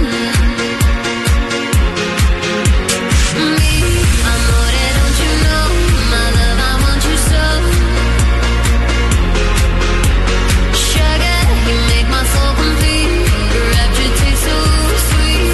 Me, amore, don't you know, my love, I want you so. Sugar, you make my soul complete. Your rapture tastes so sweet.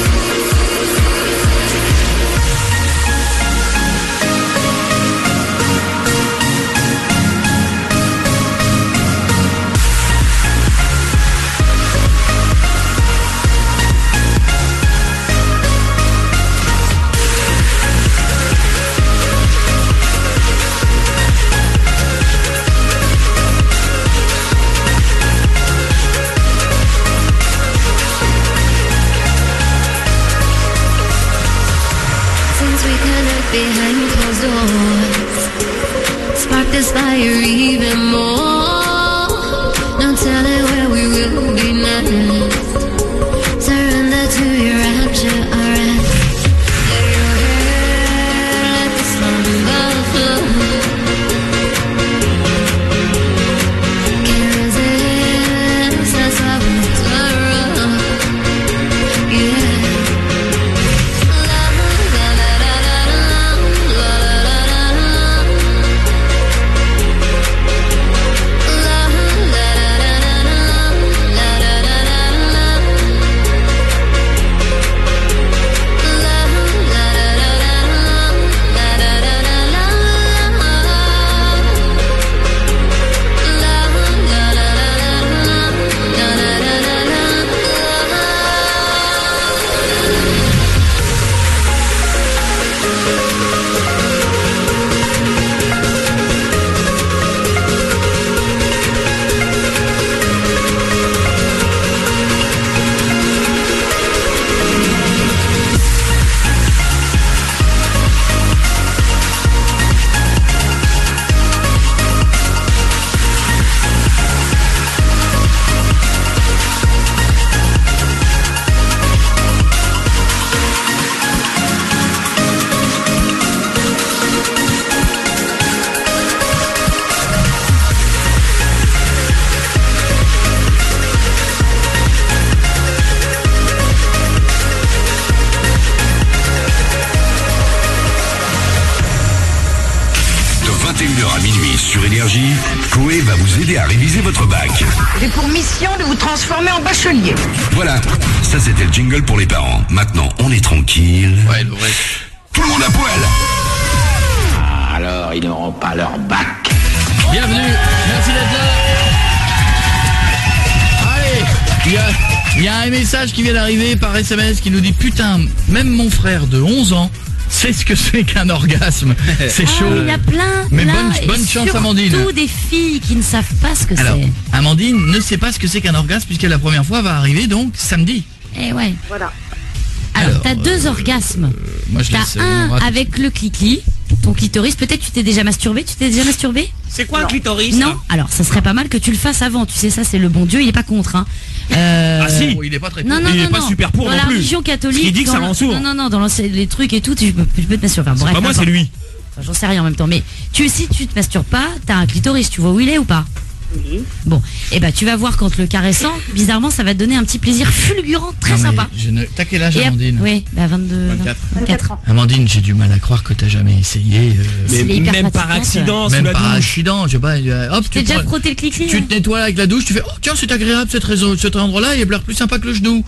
Since we connect behind closed doors, spark this fire even more. No telling where we will be next. Surrender to your rapture, alright. Let your hair, let the slumber flow. Can't resist, that's why we twirl. Yeah. La sur Énergie, Coé va vous aider à réviser votre bac. J'ai pour mission de vous transformer en bachelier. Voilà, ça c'était le jingle pour les parents. Maintenant, on est tranquille. Ouais, le vrai. Tout le monde à poil. Ah, alors, ils n'auront pas leur bac. Bienvenue, merci d'être là. Allez, il y a, il y a un message qui vient d'arriver par S M S qui nous dit putain, même mon frère de onze ans sait ce que c'est qu'un orgasme. C'est Ah, chaud. il y a plein, Mais plein, bonne, et bonne chance Amandine. Surtout des filles qui ne savent pas ce que Alors, c'est. Amandine ne sait pas ce que c'est qu'un orgasme puisque la première fois va arriver donc samedi. Eh ouais. Voilà. Alors, Alors, t'as deux orgasmes. Moi je T'as laisse. un on raconte. avec le clic-clic, ton clitoris. Peut-être tu t'es déjà masturbé. Tu t'es déjà masturbé? C'est quoi un clitoris? Non. Alors, ça serait pas mal que tu le fasses avant. Tu sais, ça c'est le bon Dieu. Il est pas contre. Hein. Euh... Ah si. Oh, il est pas très Non, cool. non, Il non, est pas non. super pour dans non la plus. religion catholique. Ce qui dit que dans ça le- rend sourd. Non, non, non. Dans l'ancien- les trucs et tout, tu peux, tu peux te masturber. Enfin, C'est bref, pas moi, n'importe. c'est lui. Enfin, j'en sais rien en même temps. Mais tu, si tu te masturbes pas, t'as un clitoris. Tu vois où il est ou pas? Oui. Bon, et ben tu vas voir quand le caressant, bizarrement, ça va te donner un petit plaisir fulgurant, très Non, mais sympa. je ne... T'as quel âge Et ap- Amandine? Oui, bah vingt-deux, vingt-quatre. Amandine, j'ai du mal à croire que t'as jamais essayé. euh, C'est Mais hyper même par fatigant, accident, Même sous la par douche. accident, je sais pas. euh, Hop, T'es tu, déjà prends- frotté le clic-clic? tu te nettoies avec la douche, tu fais oh tiens c'est agréable cette raison, cet endroit-là, il a l'air plus sympa que le genou.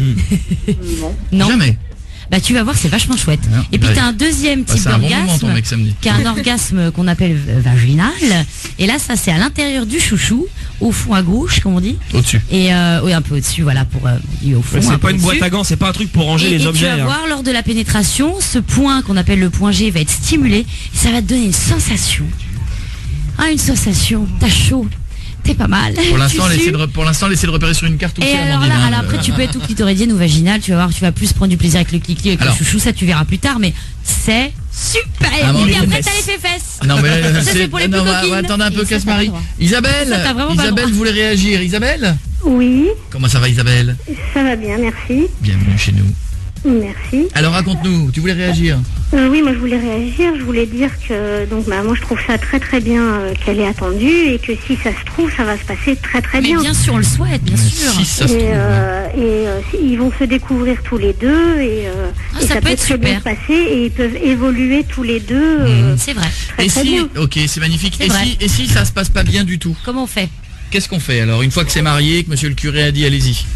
Non. Jamais. Bah tu vas voir, c'est vachement chouette. Non, Et puis ouais. t'as un deuxième Bah, type c'est un bon moment, ton d'orgasme, mec, samedi. qui est un orgasme qu'on appelle euh, vaginal. Et là, ça c'est à l'intérieur du chouchou, au fond à gauche, comme on dit. Au-dessus. Et euh, oui, un peu au-dessus, voilà, pour euh, on dit au fond. Ouais, un c'est peu pas une boîte au-dessus. à gants, c'est pas un truc pour ranger Et, les et objets. tu vas hein. voir lors de la pénétration, ce point qu'on appelle le point G va être stimulé. Et ça va te donner une sensation. Ah, une sensation. T'as chaud. T'es pas mal. Pour l'instant, Tu laissez sues. de, re- pour l'instant, laissez de repérer sur une carte où Et c'est alors Amandine. là, hein. alors après tu peux être ou clitoridienne ou vaginale, tu vas voir, tu vas plus prendre du plaisir avec le clic-clic, avec Alors. le chouchou, ça tu verras plus tard, mais c'est super. Amandine, Et puis après fesses. t'as l'effet fesses. Non mais euh, ça c'est pour les plus non, va- coquines. va attendre un Et peu, ça, t'as Casse-Marie. pas le droit. Isabelle, Ça, t'as vraiment pas le Isabelle droit. voulait réagir. Isabelle, Oui, comment ça va Isabelle? ça va bien, merci. Bienvenue chez nous. Merci. Alors raconte-nous, tu voulais réagir? Euh, oui, moi je voulais réagir. Je voulais dire que donc bah moi je trouve ça très très bien euh, qu'elle est attendue et que si ça se trouve ça va se passer très très Mais bien. bien sûr, on le souhaite, bien sûr. Si ça se et trouve. euh, et euh, si- ils vont se découvrir tous les deux et, euh, Ah, et ça ça, peut peut être très bien se super. passer et ils peuvent évoluer tous les deux. euh, C'est vrai. très Et très si, bien. ok, c'est magnifique. C'est Et vrai. si, et si ça se passe pas bien du tout? Comment on fait? Qu'est-ce qu'on fait alors une fois que c'est marié, que monsieur le curé a dit allez-y?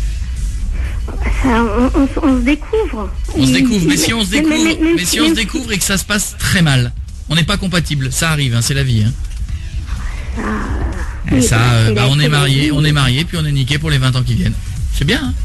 Ça, on, on se- on se découvre. On se Il- découvre, mais il- si on se mais- découvre, mais- mais- mais si on se mais- découvre et que ça se passe très mal, on n'est pas compatible, ça arrive, hein, c'est la vie. Hein. Et oui, ça, bah, euh, c'est bah, la- on c'est est la marié, vie. on est marié, puis on est niqué pour les vingt ans qui viennent. C'est bien. Hein.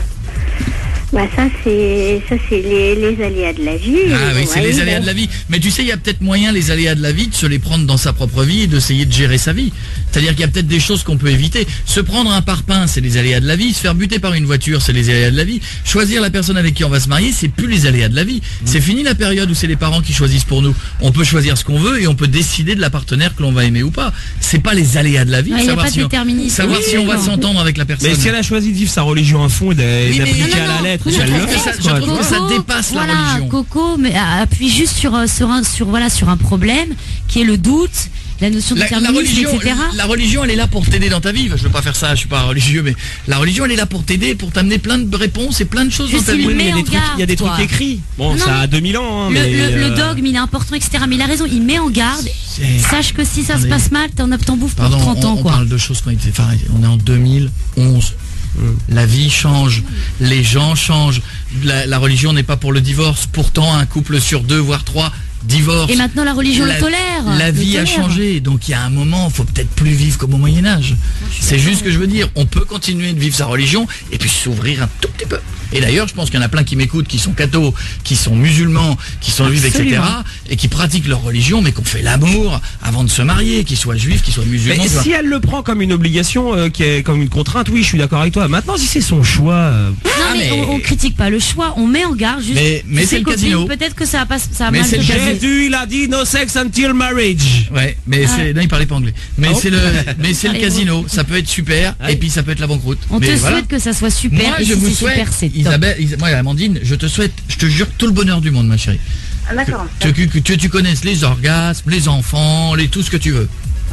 Bah ça c'est ça c'est les, les aléas de la vie. Ah oui, Ouais, c'est les aléas bah, de la vie. Mais tu sais, il y a peut-être moyen, les aléas de la vie, de se les prendre dans sa propre vie et d'essayer de gérer sa vie. C'est-à-dire qu'il y a peut-être des choses qu'on peut éviter. Se prendre un parpaing, c'est les aléas de la vie. Se faire buter par une voiture, c'est les aléas de la vie. Choisir la personne avec qui on va se marier, c'est plus les aléas de la vie. C'est fini la période où c'est les parents qui choisissent pour nous. On peut choisir ce qu'on veut et on peut décider de la partenaire que l'on va aimer ou pas. C'est pas les aléas de la vie. Ouais, il y a savoir pas de si on, déterminisme. savoir Oui, si on va d'accord. s'entendre avec la personne. Mais si elle a choisi de vivre sa religion à fond et d'a- Oui, mais- d'appliquer non, à non, la lettre, je elle trouve le que fait, ça- quoi, je trouve tu vois. que ça dépasse la voilà, religion. Coco, mais euh, appuie juste sur euh, sur un sur voilà sur un problème qui est le doute, la notion de La, la déterminisme, religion, et cetera. la religion, elle est là pour t'aider dans ta vie. Je veux pas faire ça, je suis pas religieux, mais la religion, elle est là pour t'aider, pour t'amener plein de réponses et plein de choses Juste dans ta il vie. met Il y a en des trucs, il y a des garde, trucs toi. écrits. Bon, Non, ça a mais deux mille ans, hein, Le, mais le- le euh, dogme, il est important, et cetera. Mais il a raison, il met en garde. Sache que si ça se Attendez. passe mal, t'en t'en bouffes pour Pardon, trente on, ans, on quoi. parle de choses qui ont été faites. Enfin, on est en deux mille onze. La vie change, les gens changent. La, la religion n'est pas pour le divorce. Pourtant, un couple sur deux, voire trois, divorce. Et maintenant, la religion la, le tolère. La le vie a tolère. changé, donc il y a un moment, faut peut-être plus vivre comme au Moyen-Âge. C'est juste ce que je veux dire. On peut continuer de vivre sa religion et puis s'ouvrir un tout petit peu. Et d'ailleurs, je pense qu'il y en a plein qui m'écoutent, qui sont cathos, qui sont musulmans, qui sont juifs, et cetera. Absolument. Et qui pratiquent leur religion, mais qu'on fait l'amour avant de se marier, qu'ils soient juifs, qu'ils soient musulmans. Mais tu vois. si elle le prend comme une obligation, euh, qui est comme une contrainte, oui, je suis d'accord avec toi. Maintenant, si c'est son choix, euh, Non, mais, On, on critique pas le choix, on met en garde juste. Mais- mais tes c'est le copines, casino. Peut-être que ça a pas, ça a Mais mal c'est se le passer. Jésus, il a dit no sex until marriage. Ouais, mais Ah. c'est non, il parlait pas anglais. Mais Ah bon c'est le mais c'est le Allez, casino, ça peut être super et puis ça peut être la banqueroute. On mais te voilà. souhaite que ça soit super. Moi et je si vous c'est souhaite super, c'est top. Isabelle, Isa- moi Amandine, je te souhaite, je te jure tout le bonheur du monde ma chérie. Ah, d'accord. Que, que, que tu, tu connaisses les orgasmes, les enfants, les tout ce que tu veux.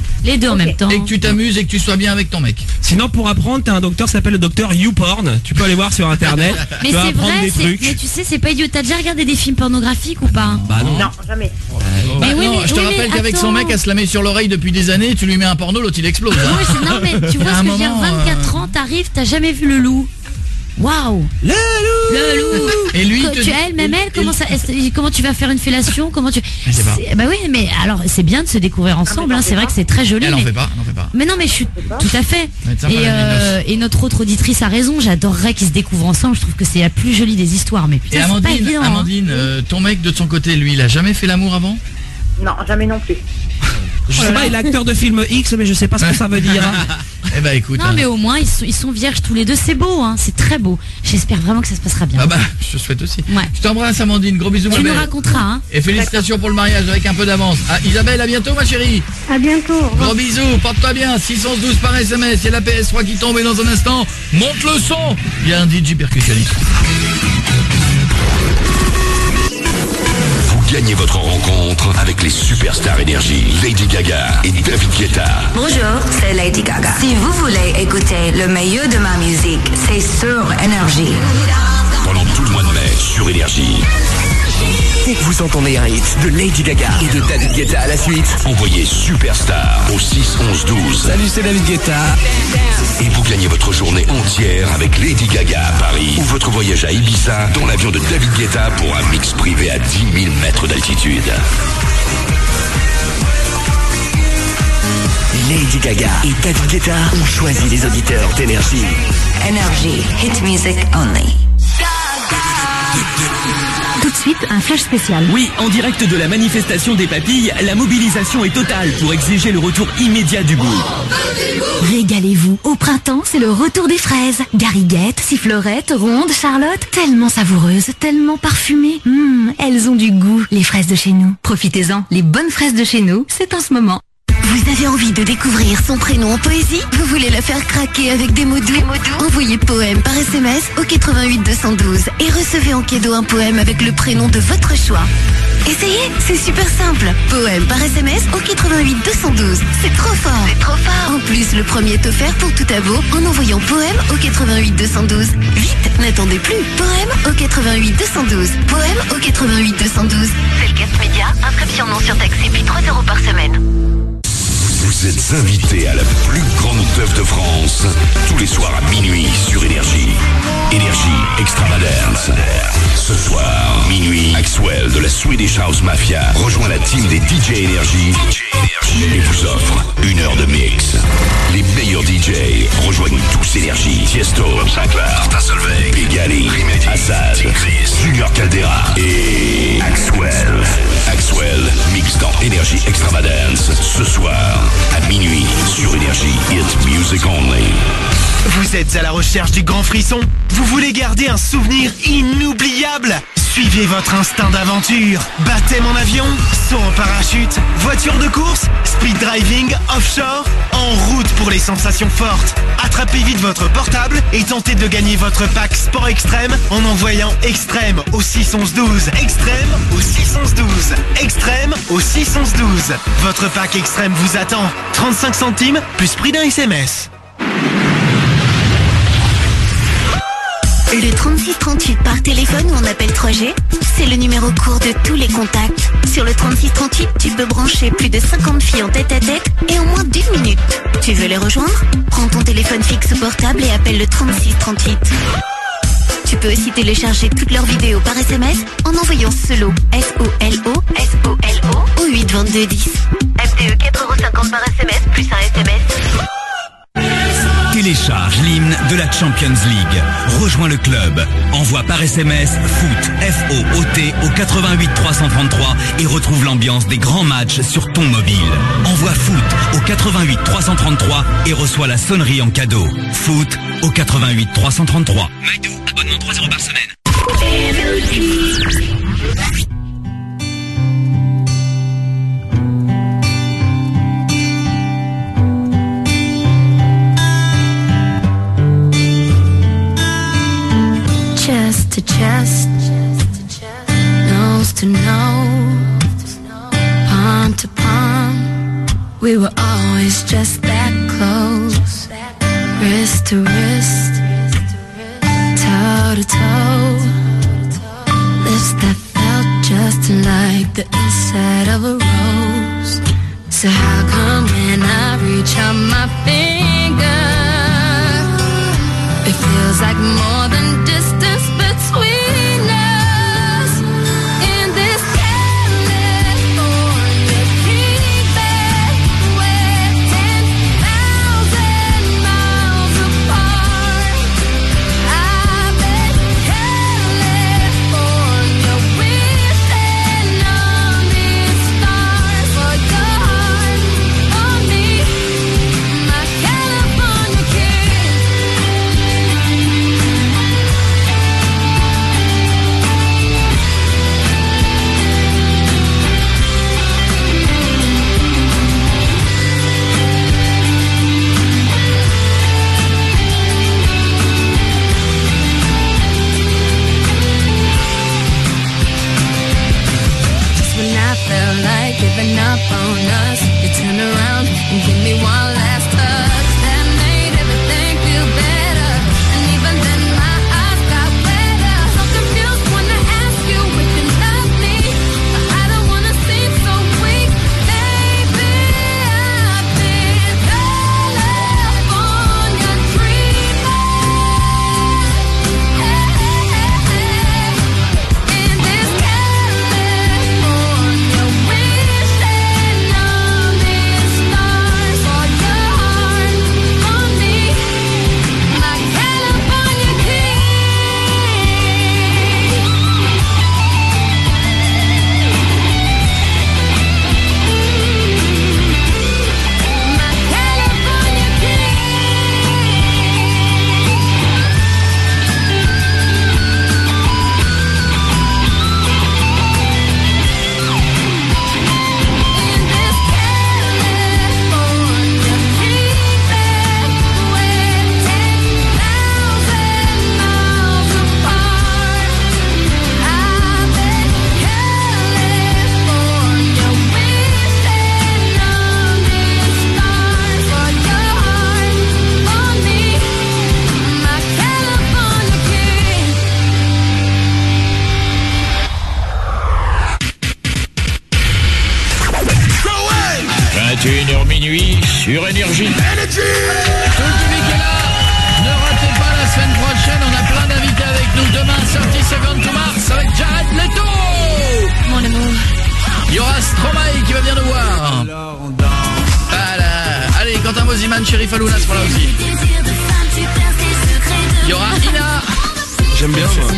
Les deux en même temps. Et que tu t'amuses et que tu sois bien avec ton mec. Sinon, pour apprendre, t'as un docteur qui s'appelle le docteur YouPorn. Tu peux aller voir sur internet. Mais tu vas c'est apprendre vrai, des c'est- trucs. mais tu sais, c'est pas idiot. T'as déjà regardé des films pornographiques ou pas? Bah non. Non, jamais. Bah Mais oui, non, mais- je te oui, mais rappelle qu'avec son attends. mec, elle se la met sur l'oreille depuis des années, tu lui mets un porno, l'autre il explose. hein. Ouais, c'est- non mais tu vois À ce un que je veux dire, moment, vingt-quatre ans, t'arrives, t'as jamais vu le loup. Waouh. Le loup. Le loup. Et lui, Que te tu dit- elle, même elle, comment ça, est-ce- comment tu vas faire une fellation, comment tu. Je sais pas. C'est- Bah oui, mais alors c'est bien de se découvrir ensemble. hein, c'est vrai que c'est très joli. Elle en mais... fait pas, elle en fait pas. Mais non, mais je suis tout à fait. Va être sympa, Et, la euh, et notre autre auditrice a raison. J'adorerais qu'ils se découvrent ensemble. Je trouve que c'est la plus jolie des histoires. Mais putain, Et c'est pas Amandine, évident. hein. Amandine euh, ton mec de son côté, lui, il a jamais fait l'amour avant? Non, jamais non plus. Je sais pas, il est acteur de film X, mais je sais pas ce que ça veut dire. hein. Eh bah écoute. Non, hein. mais au moins ils sont, ils sont vierges tous les deux. C'est beau, hein. C'est très beau. J'espère vraiment que ça se passera bien. Ah bah, je te souhaite aussi. Ouais. Je t'embrasse Amandine, gros bisous ma Tu nous belle. raconteras, hein. Et félicitations pour le mariage avec un peu d'avance. Ah, Isabelle, à bientôt ma chérie. À bientôt. Gros bisous, porte-toi bien. six cent douze par S M S, il y a la P S trois qui tombe et dans un instant, monte le son. Il y a un D J percussionniste. Vous gagnez votre rencontre avec les superstars énergie Lady Gaga et David Guetta. Bonjour, c'est Lady Gaga. Si vous voulez écouter le meilleur de ma musique, c'est sur Énergie. Pendant tout le mois de mai sur Énergie. Dès que vous entendez un hit de Lady Gaga et de David Guetta à la suite, Envoyez Superstar au six onze douze. salut, c'est David Guetta. Et vous gagnez votre journée entière avec Lady Gaga à Paris ou votre voyage à Ibiza dans l'avion de David Guetta pour un mix privé à dix mille mètres d'altitude. Lady Gaga et David Guetta ont choisi les auditeurs d'Énergie. Énergie, hit music only. Tout de suite, un flash spécial. Oui, en direct de la manifestation des papilles, la mobilisation est totale pour exiger le retour immédiat du goût. Régalez-vous. Au printemps, c'est le retour des fraises. Gariguettes, sifflerettes, rondes, charlotte, tellement savoureuses, tellement parfumées. Hum, elles ont du goût, les fraises de chez nous. Profitez-en, les bonnes fraises de chez nous, c'est en ce moment. Vous avez envie de découvrir son prénom en poésie? Vous voulez la faire craquer avec des mots doux? Envoyez poème par S M S au quatre-vingt-huit deux cent douze et recevez en cadeau un poème avec le prénom de votre choix. Essayez, c'est super simple. Poème par S M S au quatre-vingt-huit deux cent douze. C'est trop fort. C'est trop fort. En plus, le premier est offert pour tout abo en envoyant poème au quatre-vingt-huit deux cent douze. Vite, n'attendez plus. Poème au quatre-vingt-huit deux cent douze. Poème au quatre-vingt-huit deux cent douze. C'est le Cast Média. Inscription non surtaxée puis trois euros par semaine. Vous êtes invité à la plus grande teuf de France tous les soirs à minuit sur Énergie. Énergie Extravagance. Ce soir, minuit, Axwell de la Swedish House Mafia rejoint la team des D J Énergie et vous offre une heure de mix. Les meilleurs D J rejoignent tous Énergie. Tiesto, Bob Sinclair, Martin Solveig, Pigali, Assad, Junior Caldera et Axwell. Axwell mix dans Énergie Extravagance ce soir à minuit sur Énergie. It's music only. Vous êtes à la recherche du grand frisson? Vous voulez garder un souvenir inoubliable? Suivez votre instinct d'aventure. Baptême en avion, saut en parachute, voiture de course, speed driving, offshore, en route pour les sensations fortes. Attrapez vite votre portable et tentez de gagner votre pack Sport Extrême en envoyant Extrême au six onze douze. Extrême au six onze douze. Extrême au six onze douze. Votre pack Extrême vous attend. trente-cinq centimes plus prix d'un S M S. Le trente-six trente-huit par téléphone ou en appel trois G, c'est le numéro court de tous les contacts. Sur le trente-six trente-huit, tu peux brancher plus de cinquante filles en tête à tête et en moins d'une minute. Tu veux les rejoindre? Prends ton téléphone fixe ou portable et appelle le trente-six trente-huit. Tu peux aussi télécharger toutes leurs vidéos par S M S en envoyant SOLO, S O L O, S O L O, au huit vingt-deux dix. M T E quatre euros cinquante par S M S plus un S M S. Télécharge l'hymne de la Champions League. Rejoins le club. Envoie par S M S foot, F O O T au quatre-vingt-huit trois cent trente-trois et retrouve l'ambiance des grands matchs sur ton mobile. Envoie foot au quatre-vingt-huit trois cent trente-trois et reçois la sonnerie en cadeau. Foot au quatre-vingt-huit trois cent trente-trois. MyDo, abonnement trois euros par semaine. Chest to chest, nose to nose, palm to palm, We were always just that close, wrist to wrist, toe to toe, lips that felt just like the inside of a rose. So how come when I reach out my finger, it feels like more than distance between us in this California dreamland where ten thousand miles apart. I bet California wishing on these stars for your heart, for me, my California kid. Just when I felt like giving up on us, you turn around and give me one last touch that made everything feel better. And even then my eyes got wetter. So confused when I ask you if you love me, but I don't wanna seem so weak. Baby, I've been California dreaming in this California wishing on these stars for your heart, for me, my California king. My California vingt et une heures minuit sur Énergie. Tout le public est là. Ne ratez pas la semaine prochaine. On a plein d'invités avec nous. Demain, sortie Second mars avec Jared Leto. Mon amour. Il y aura Stromae qui va venir nous voir. Voilà. Allez, Quentin Mosiman, Sheriff Alouna sera là aussi. Il y aura Ina. J'aime bien moi.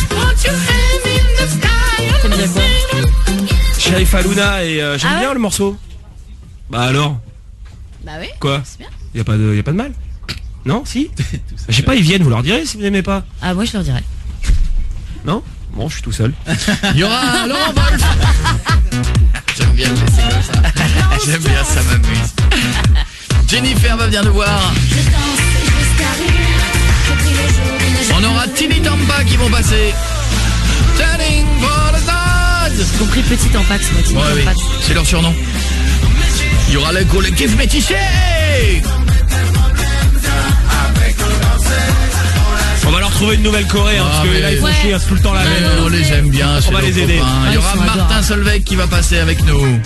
T'aimes bien quoi? Sheriff Alouna et euh, j'aime Ah ouais bien le morceau. Bah alors, Bah oui. quoi C'est bien. Y a pas de, y a pas de mal. Non, si. Je sais pas, ils viennent, vous leur direz si vous n'aimez pas. Ah, moi je leur dirais. Non? Bon, je suis tout seul. Il y aura Laurent Wolf. J'aime bien le laisser comme ça. J'aime bien, ça m'amuse. Jennifer va venir nous voir. On aura Tini Tampa qui vont passer. Turning for the stars. J'ai compris petit Tampax, moi, Tini Ouais, oui, Tampax. c'est leur surnom. Il y aura le collectif métissé. On va leur trouver une nouvelle Corée, hein, Ah, parce que mais- là ils font Ouais. chier, c'est tout le temps la Mais même. on les aime bien, On c'est va nos les aider. copains. Il y Ah, aura ils sont Martin adorables. Solveig qui va passer avec nous.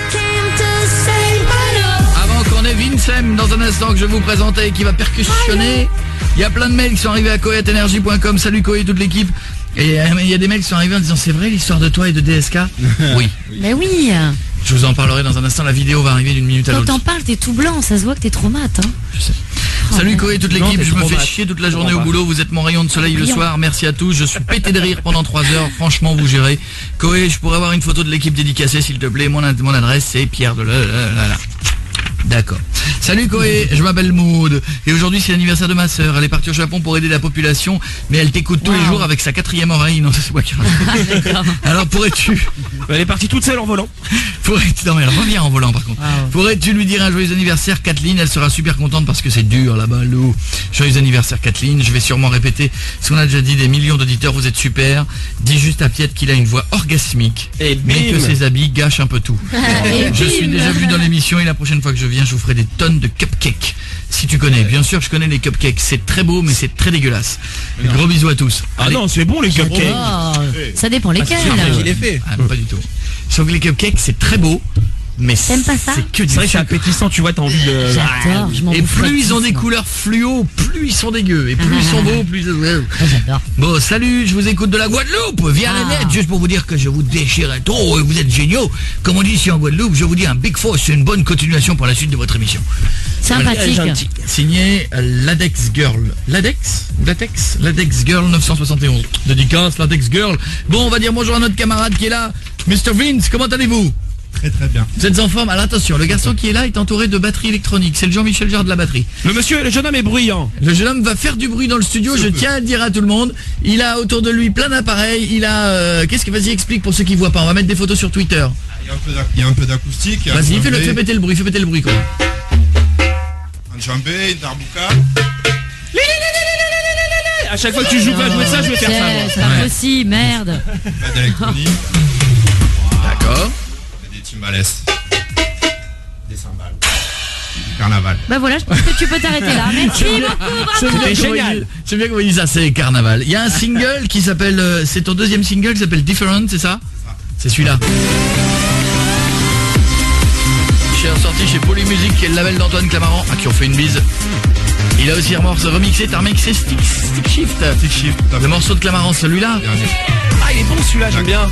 Avant qu'on ait Vincem dans un instant que je vais vous présenter qui va percussionner. Il y a plein de mails qui sont arrivés à koé arobase énergie point com. Salut Koé et toute l'équipe. Et euh, il y a des mails qui sont arrivés en disant c'est vrai l'histoire de toi et de D S K. Oui. Mais oui. Je vous en parlerai dans un instant. La vidéo va arriver d'une minute à Quand l'autre. t'en parles, t'es tout blanc, ça se voit que t'es trop mat, hein. Je sais. Salut Koé et toute Non, l'équipe, t'es je me trop fais mat. chier toute la Je journée au comprends boulot, vous êtes mon rayon de soleil le Brillant. soir, merci à tous, je suis pété de rire pendant trois heures, franchement vous gérez. Koé, je pourrais avoir une photo de l'équipe dédicacée s'il te plaît, mon, ad- mon adresse c'est Pierre de la, la, la, la. D'accord. Salut Koé, je m'appelle Maud et aujourd'hui c'est l'anniversaire de ma sœur. Elle est partie au Japon pour aider la population, mais elle t'écoute tous les Wow. jours avec sa quatrième oreille. Non, ça c'est moi qui raconte. Alors pourrais-tu Elle est partie toute seule en volant. Faudrait-tu... Non mais elle revient en volant par contre. Ah ouais. Faudrait-tu lui dire un joyeux anniversaire Kathleen, elle sera super contente parce que c'est dur là-bas, Lou. Joyeux anniversaire Kathleen, je vais sûrement répéter ce qu'on a déjà dit des millions d'auditeurs, vous êtes super. Dis juste à Piette qu'il a une voix orgasmique, et mais que ses habits gâchent un peu tout. Et Je bim. suis déjà venu dans l'émission et la prochaine fois que je viens, je vous ferai des tonnes de cupcakes. Si tu connais, bien sûr je connais les cupcakes, c'est très beau mais c'est très dégueulasse. Gros bisous à tous. Ah Allez. non, c'est bon les cupcakes. Oh, ça dépend lesquels. Il est fait. Ah, pas du tout. Sauf que les cupcakes c'est très beau, mais T'aimes pas ça? c'est que du C'est vrai que c'est sucre. appétissant, tu vois, t'as envie de... J'adore, je m'en Et boufferais plus ils ont tous, des moi. couleurs fluo, plus ils sont dégueux. Et plus ils sont beaux, plus... Ah, j'adore. Bon, salut, je vous écoute de la Guadeloupe, via la Ah. net, juste pour vous dire que je vous déchirais trop et vous êtes géniaux. Comme on dit ici en Guadeloupe, je vous dis un big force, c'est une bonne continuation pour la suite de votre émission. Sympathique. Gentil. Signé euh, Ladex Girl. Ladex Latex Ladex Girl neuf cent soixante et onze. Dédicace, Ladex Girl. Bon, on va dire bonjour à notre camarade qui est là. mister Vince, comment allez-vous? Très très bien. Vous êtes en forme? Alors attention, le garçon qui est là est entouré de batteries électroniques. C'est le Jean-Michel Jarre de la batterie. Le monsieur, le jeune homme est bruyant. Le jeune homme va faire du bruit dans le studio, je tiens à le dire à tout le monde. Il a autour de lui plein d'appareils. Il a... euh, Qu'est-ce que... Vas-y, explique pour ceux qui voient pas. On va mettre des photos sur Twitter. Il y a un peu d'ac- il y a un peu d'acoustique. il y a un Vas-y, fais, le, djembé, fais péter le bruit, fais péter le bruit quoi. Un djembé, une darbuka. À chaque fois que tu joues pas à jouer ça, je vais faire ça. moi. C'est pas possible, merde. Pas d'électronique. D'accord. Et des timbales. Des cymbales. Du carnaval. Bah voilà, je pense que tu peux t'arrêter là. Merci beaucoup, C'est bravo. bien comment il- c'est bien comment il dit ça, c'est carnaval. Il y a un single qui s'appelle... euh, c'est ton deuxième single qui s'appelle Different, c'est ça? C'est celui-là. Cher sorti chez Polymusic, qui est le label d'Antoine Clamaran, à qui on fait une bise. Il a aussi remorce remixé, t'as remixé Stick, Stick Shift. Stick Shift. Le morceau de Clamaran, celui-là. Ah, il est bon celui-là, j'aime bien.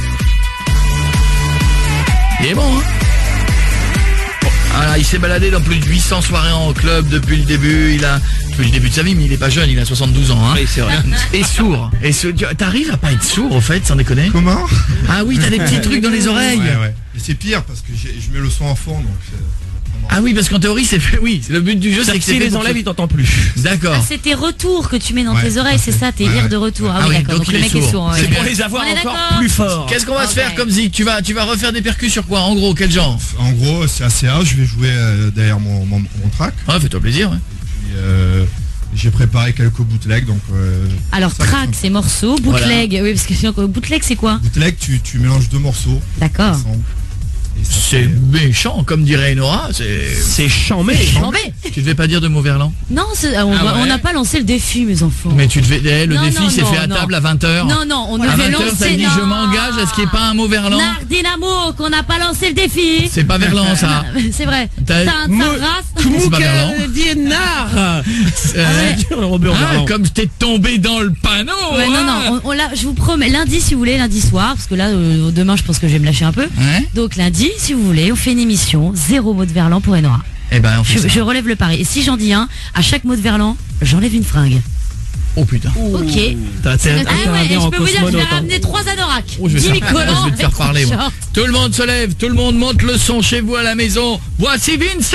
Il est bon, hein? Voilà, il s'est baladé dans plus de huit cents soirées en club depuis le début. Il a depuis le début de sa vie, mais il est pas jeune, il a soixante-douze ans, hein. Oui, c'est vrai. Et sourd. Et ce- tu- t'arrives à pas être sourd au fait, sans déconner? Comment? Ah oui, t'as des petits trucs dans les oreilles. Ouais, ouais. Et c'est pire parce que j'ai- je mets le son en fond, donc... c'est- Ah oui, parce qu'en théorie, c'est fait. Oui, le but du jeu, c'est que c'est Si fait les pour enlève, que- il t'entend plus. D'accord. Ah, c'est tes retours que tu mets dans Ouais, tes oreilles, c'est ça, tes ouais, rires ouais. de retour. Ah, Ah oui, oui, d'accord, donc donc il le est mec est sourd. sourd. C'est ouais. bien. Pour les avoir On est encore d'accord. plus fort. Qu'est-ce qu'on va se Ok. faire comme Zik? Tu vas, tu vas refaire des percus sur quoi? En gros, quel genre? En gros, c'est assez hard, je vais jouer euh, derrière mon, mon, mon track. Ouais, fais-toi plaisir. Ouais. Et, euh, j'ai préparé quelques bootlegs, donc... Euh, Alors, ça, track, c'est morceau. Bootleg, oui, parce que sinon, bootleg, c'est quoi? Bootleg, tu, tu mélanges deux morceaux. D'accord. ensemble. Et ça C'est fait- méchant, comme dirait Nora. C'est. C'est chambé. Chambé. Tu devais pas dire de mots verlan? Non, c'est- on Ah va- on ouais. n'a pas lancé le défi, mes enfants. Mais tu devais. eh, le Non, défi, non, c'est non, fait à non. table à vingt heures. Non, non, on à devait vingt heures, t'as lancer. dit non. je m'engage à ce qu'il n'y ait pas un mot verlan. Nardinamo, qu'on n'a pas lancé le défi. C'est pas verlan ça. C'est vrai. T'as- T'as un Mo- race. C'est pas verlan. Dienard. Euh, Le Robert ah, Verlan. comme t'es tombé dans le panneau. Ouais, non, hein. non, on, on l'a- je vous promets, lundi si vous voulez, lundi soir, parce que là, euh, demain je pense que je vais me lâcher un peu. Ouais. Donc lundi, si vous voulez, on fait une émission, zéro mot de verlan pour Enora. Eh ben, on fait Je, ça. je relève le pari. Et si j'en dis un, à chaque mot de verlan, j'enlève une fringue. Oh putain. Ok. T'as Ah intérêt ouais, à et venir je en peux vous dire, je vais cosmonaute. hein. ramener trois anoraks. Oh, je vais, dix faire- collants je vais te faire et parler moi. shorts. Tout le monde se lève, tout le monde monte le son chez vous à la maison. Voici Vincent.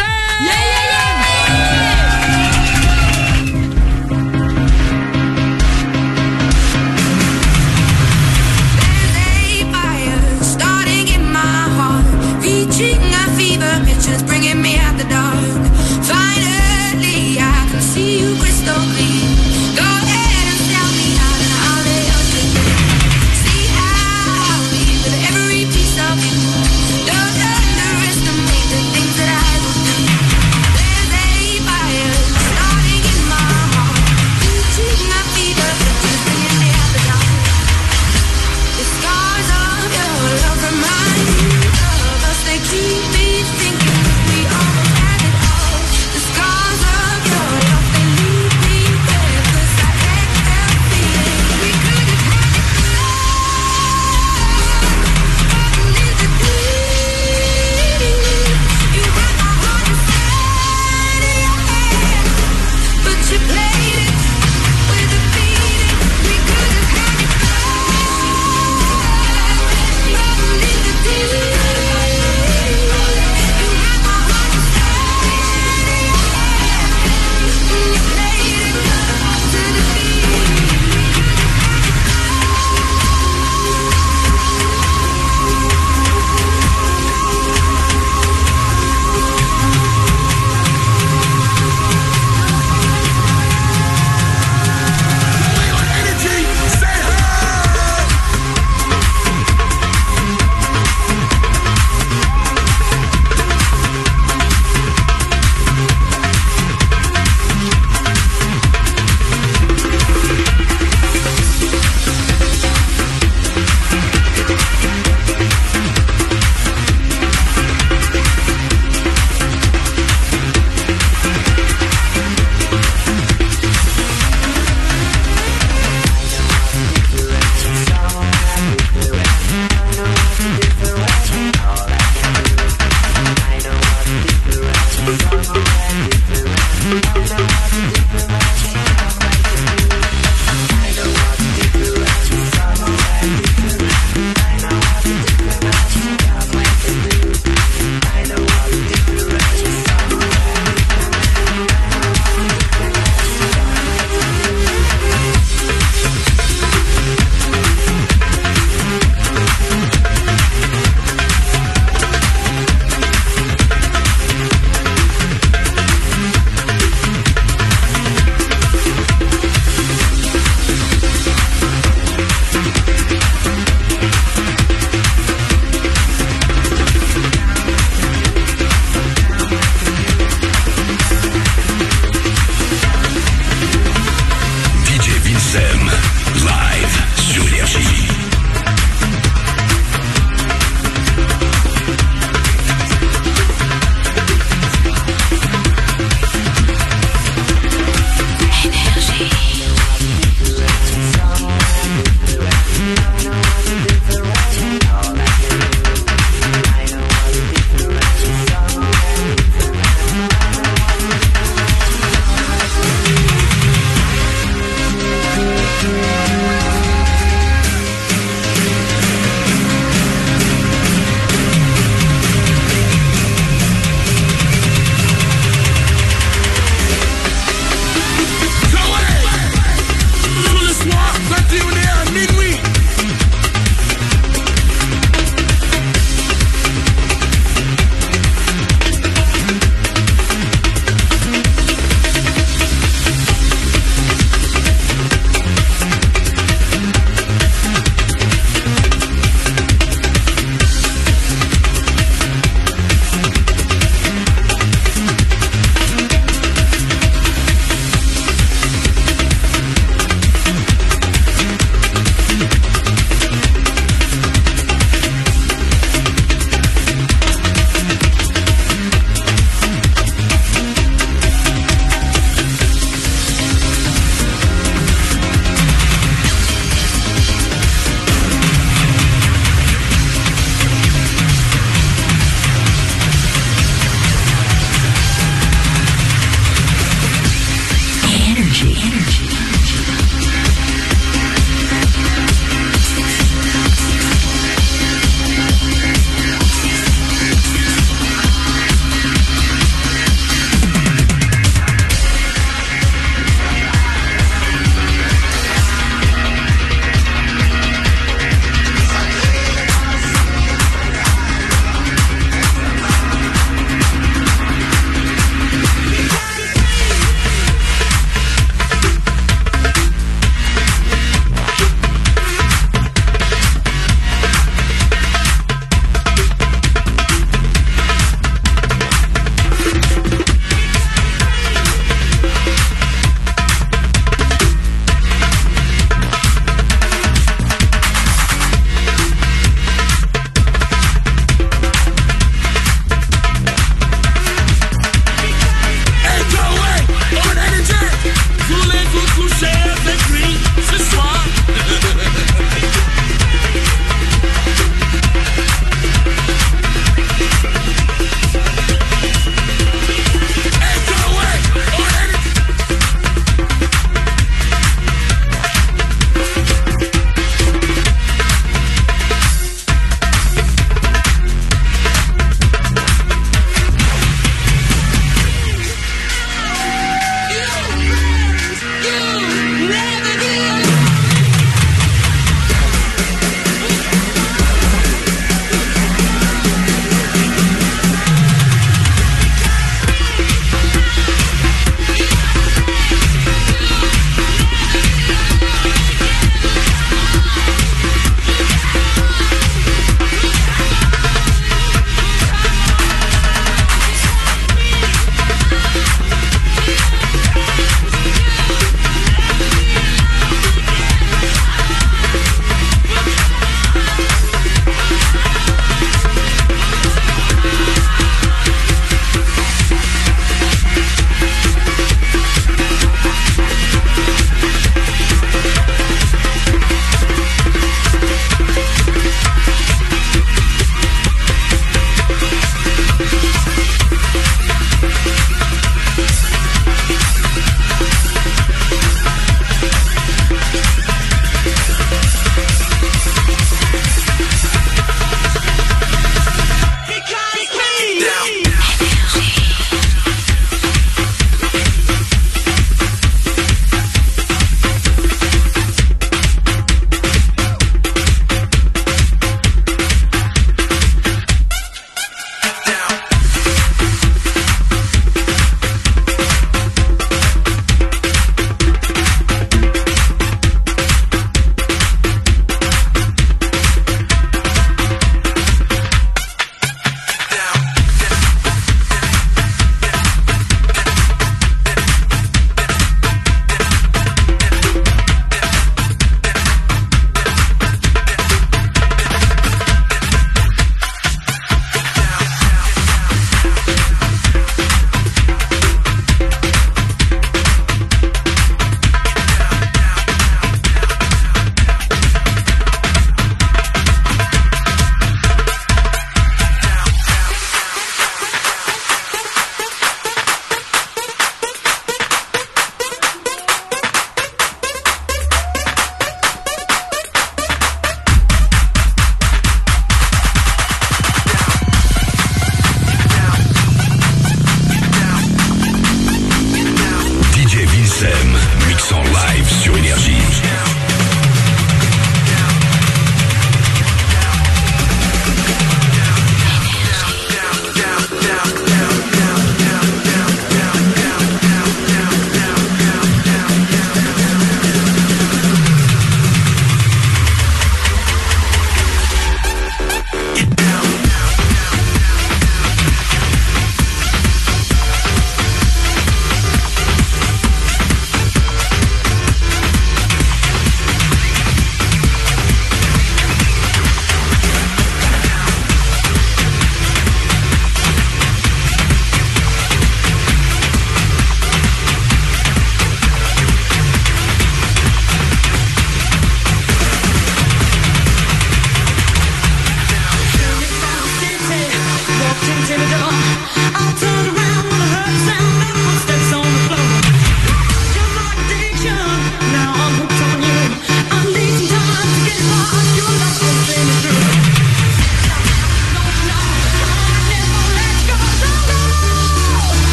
Starting in my heart, reaching a fever pitch, it's bringing me out the dark. Finally, I can see you crystal clear. Go ahead and tell me out, and I'll lay yours to me. See how I'll be with every piece of you. Don't underestimate the things that I will do. There's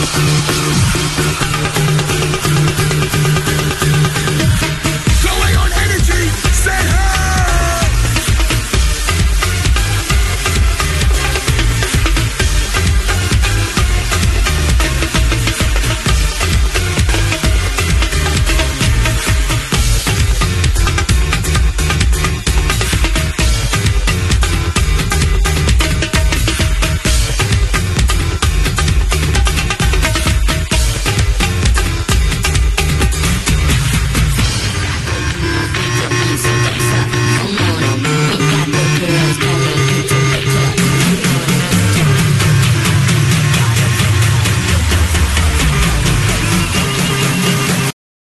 Thank you.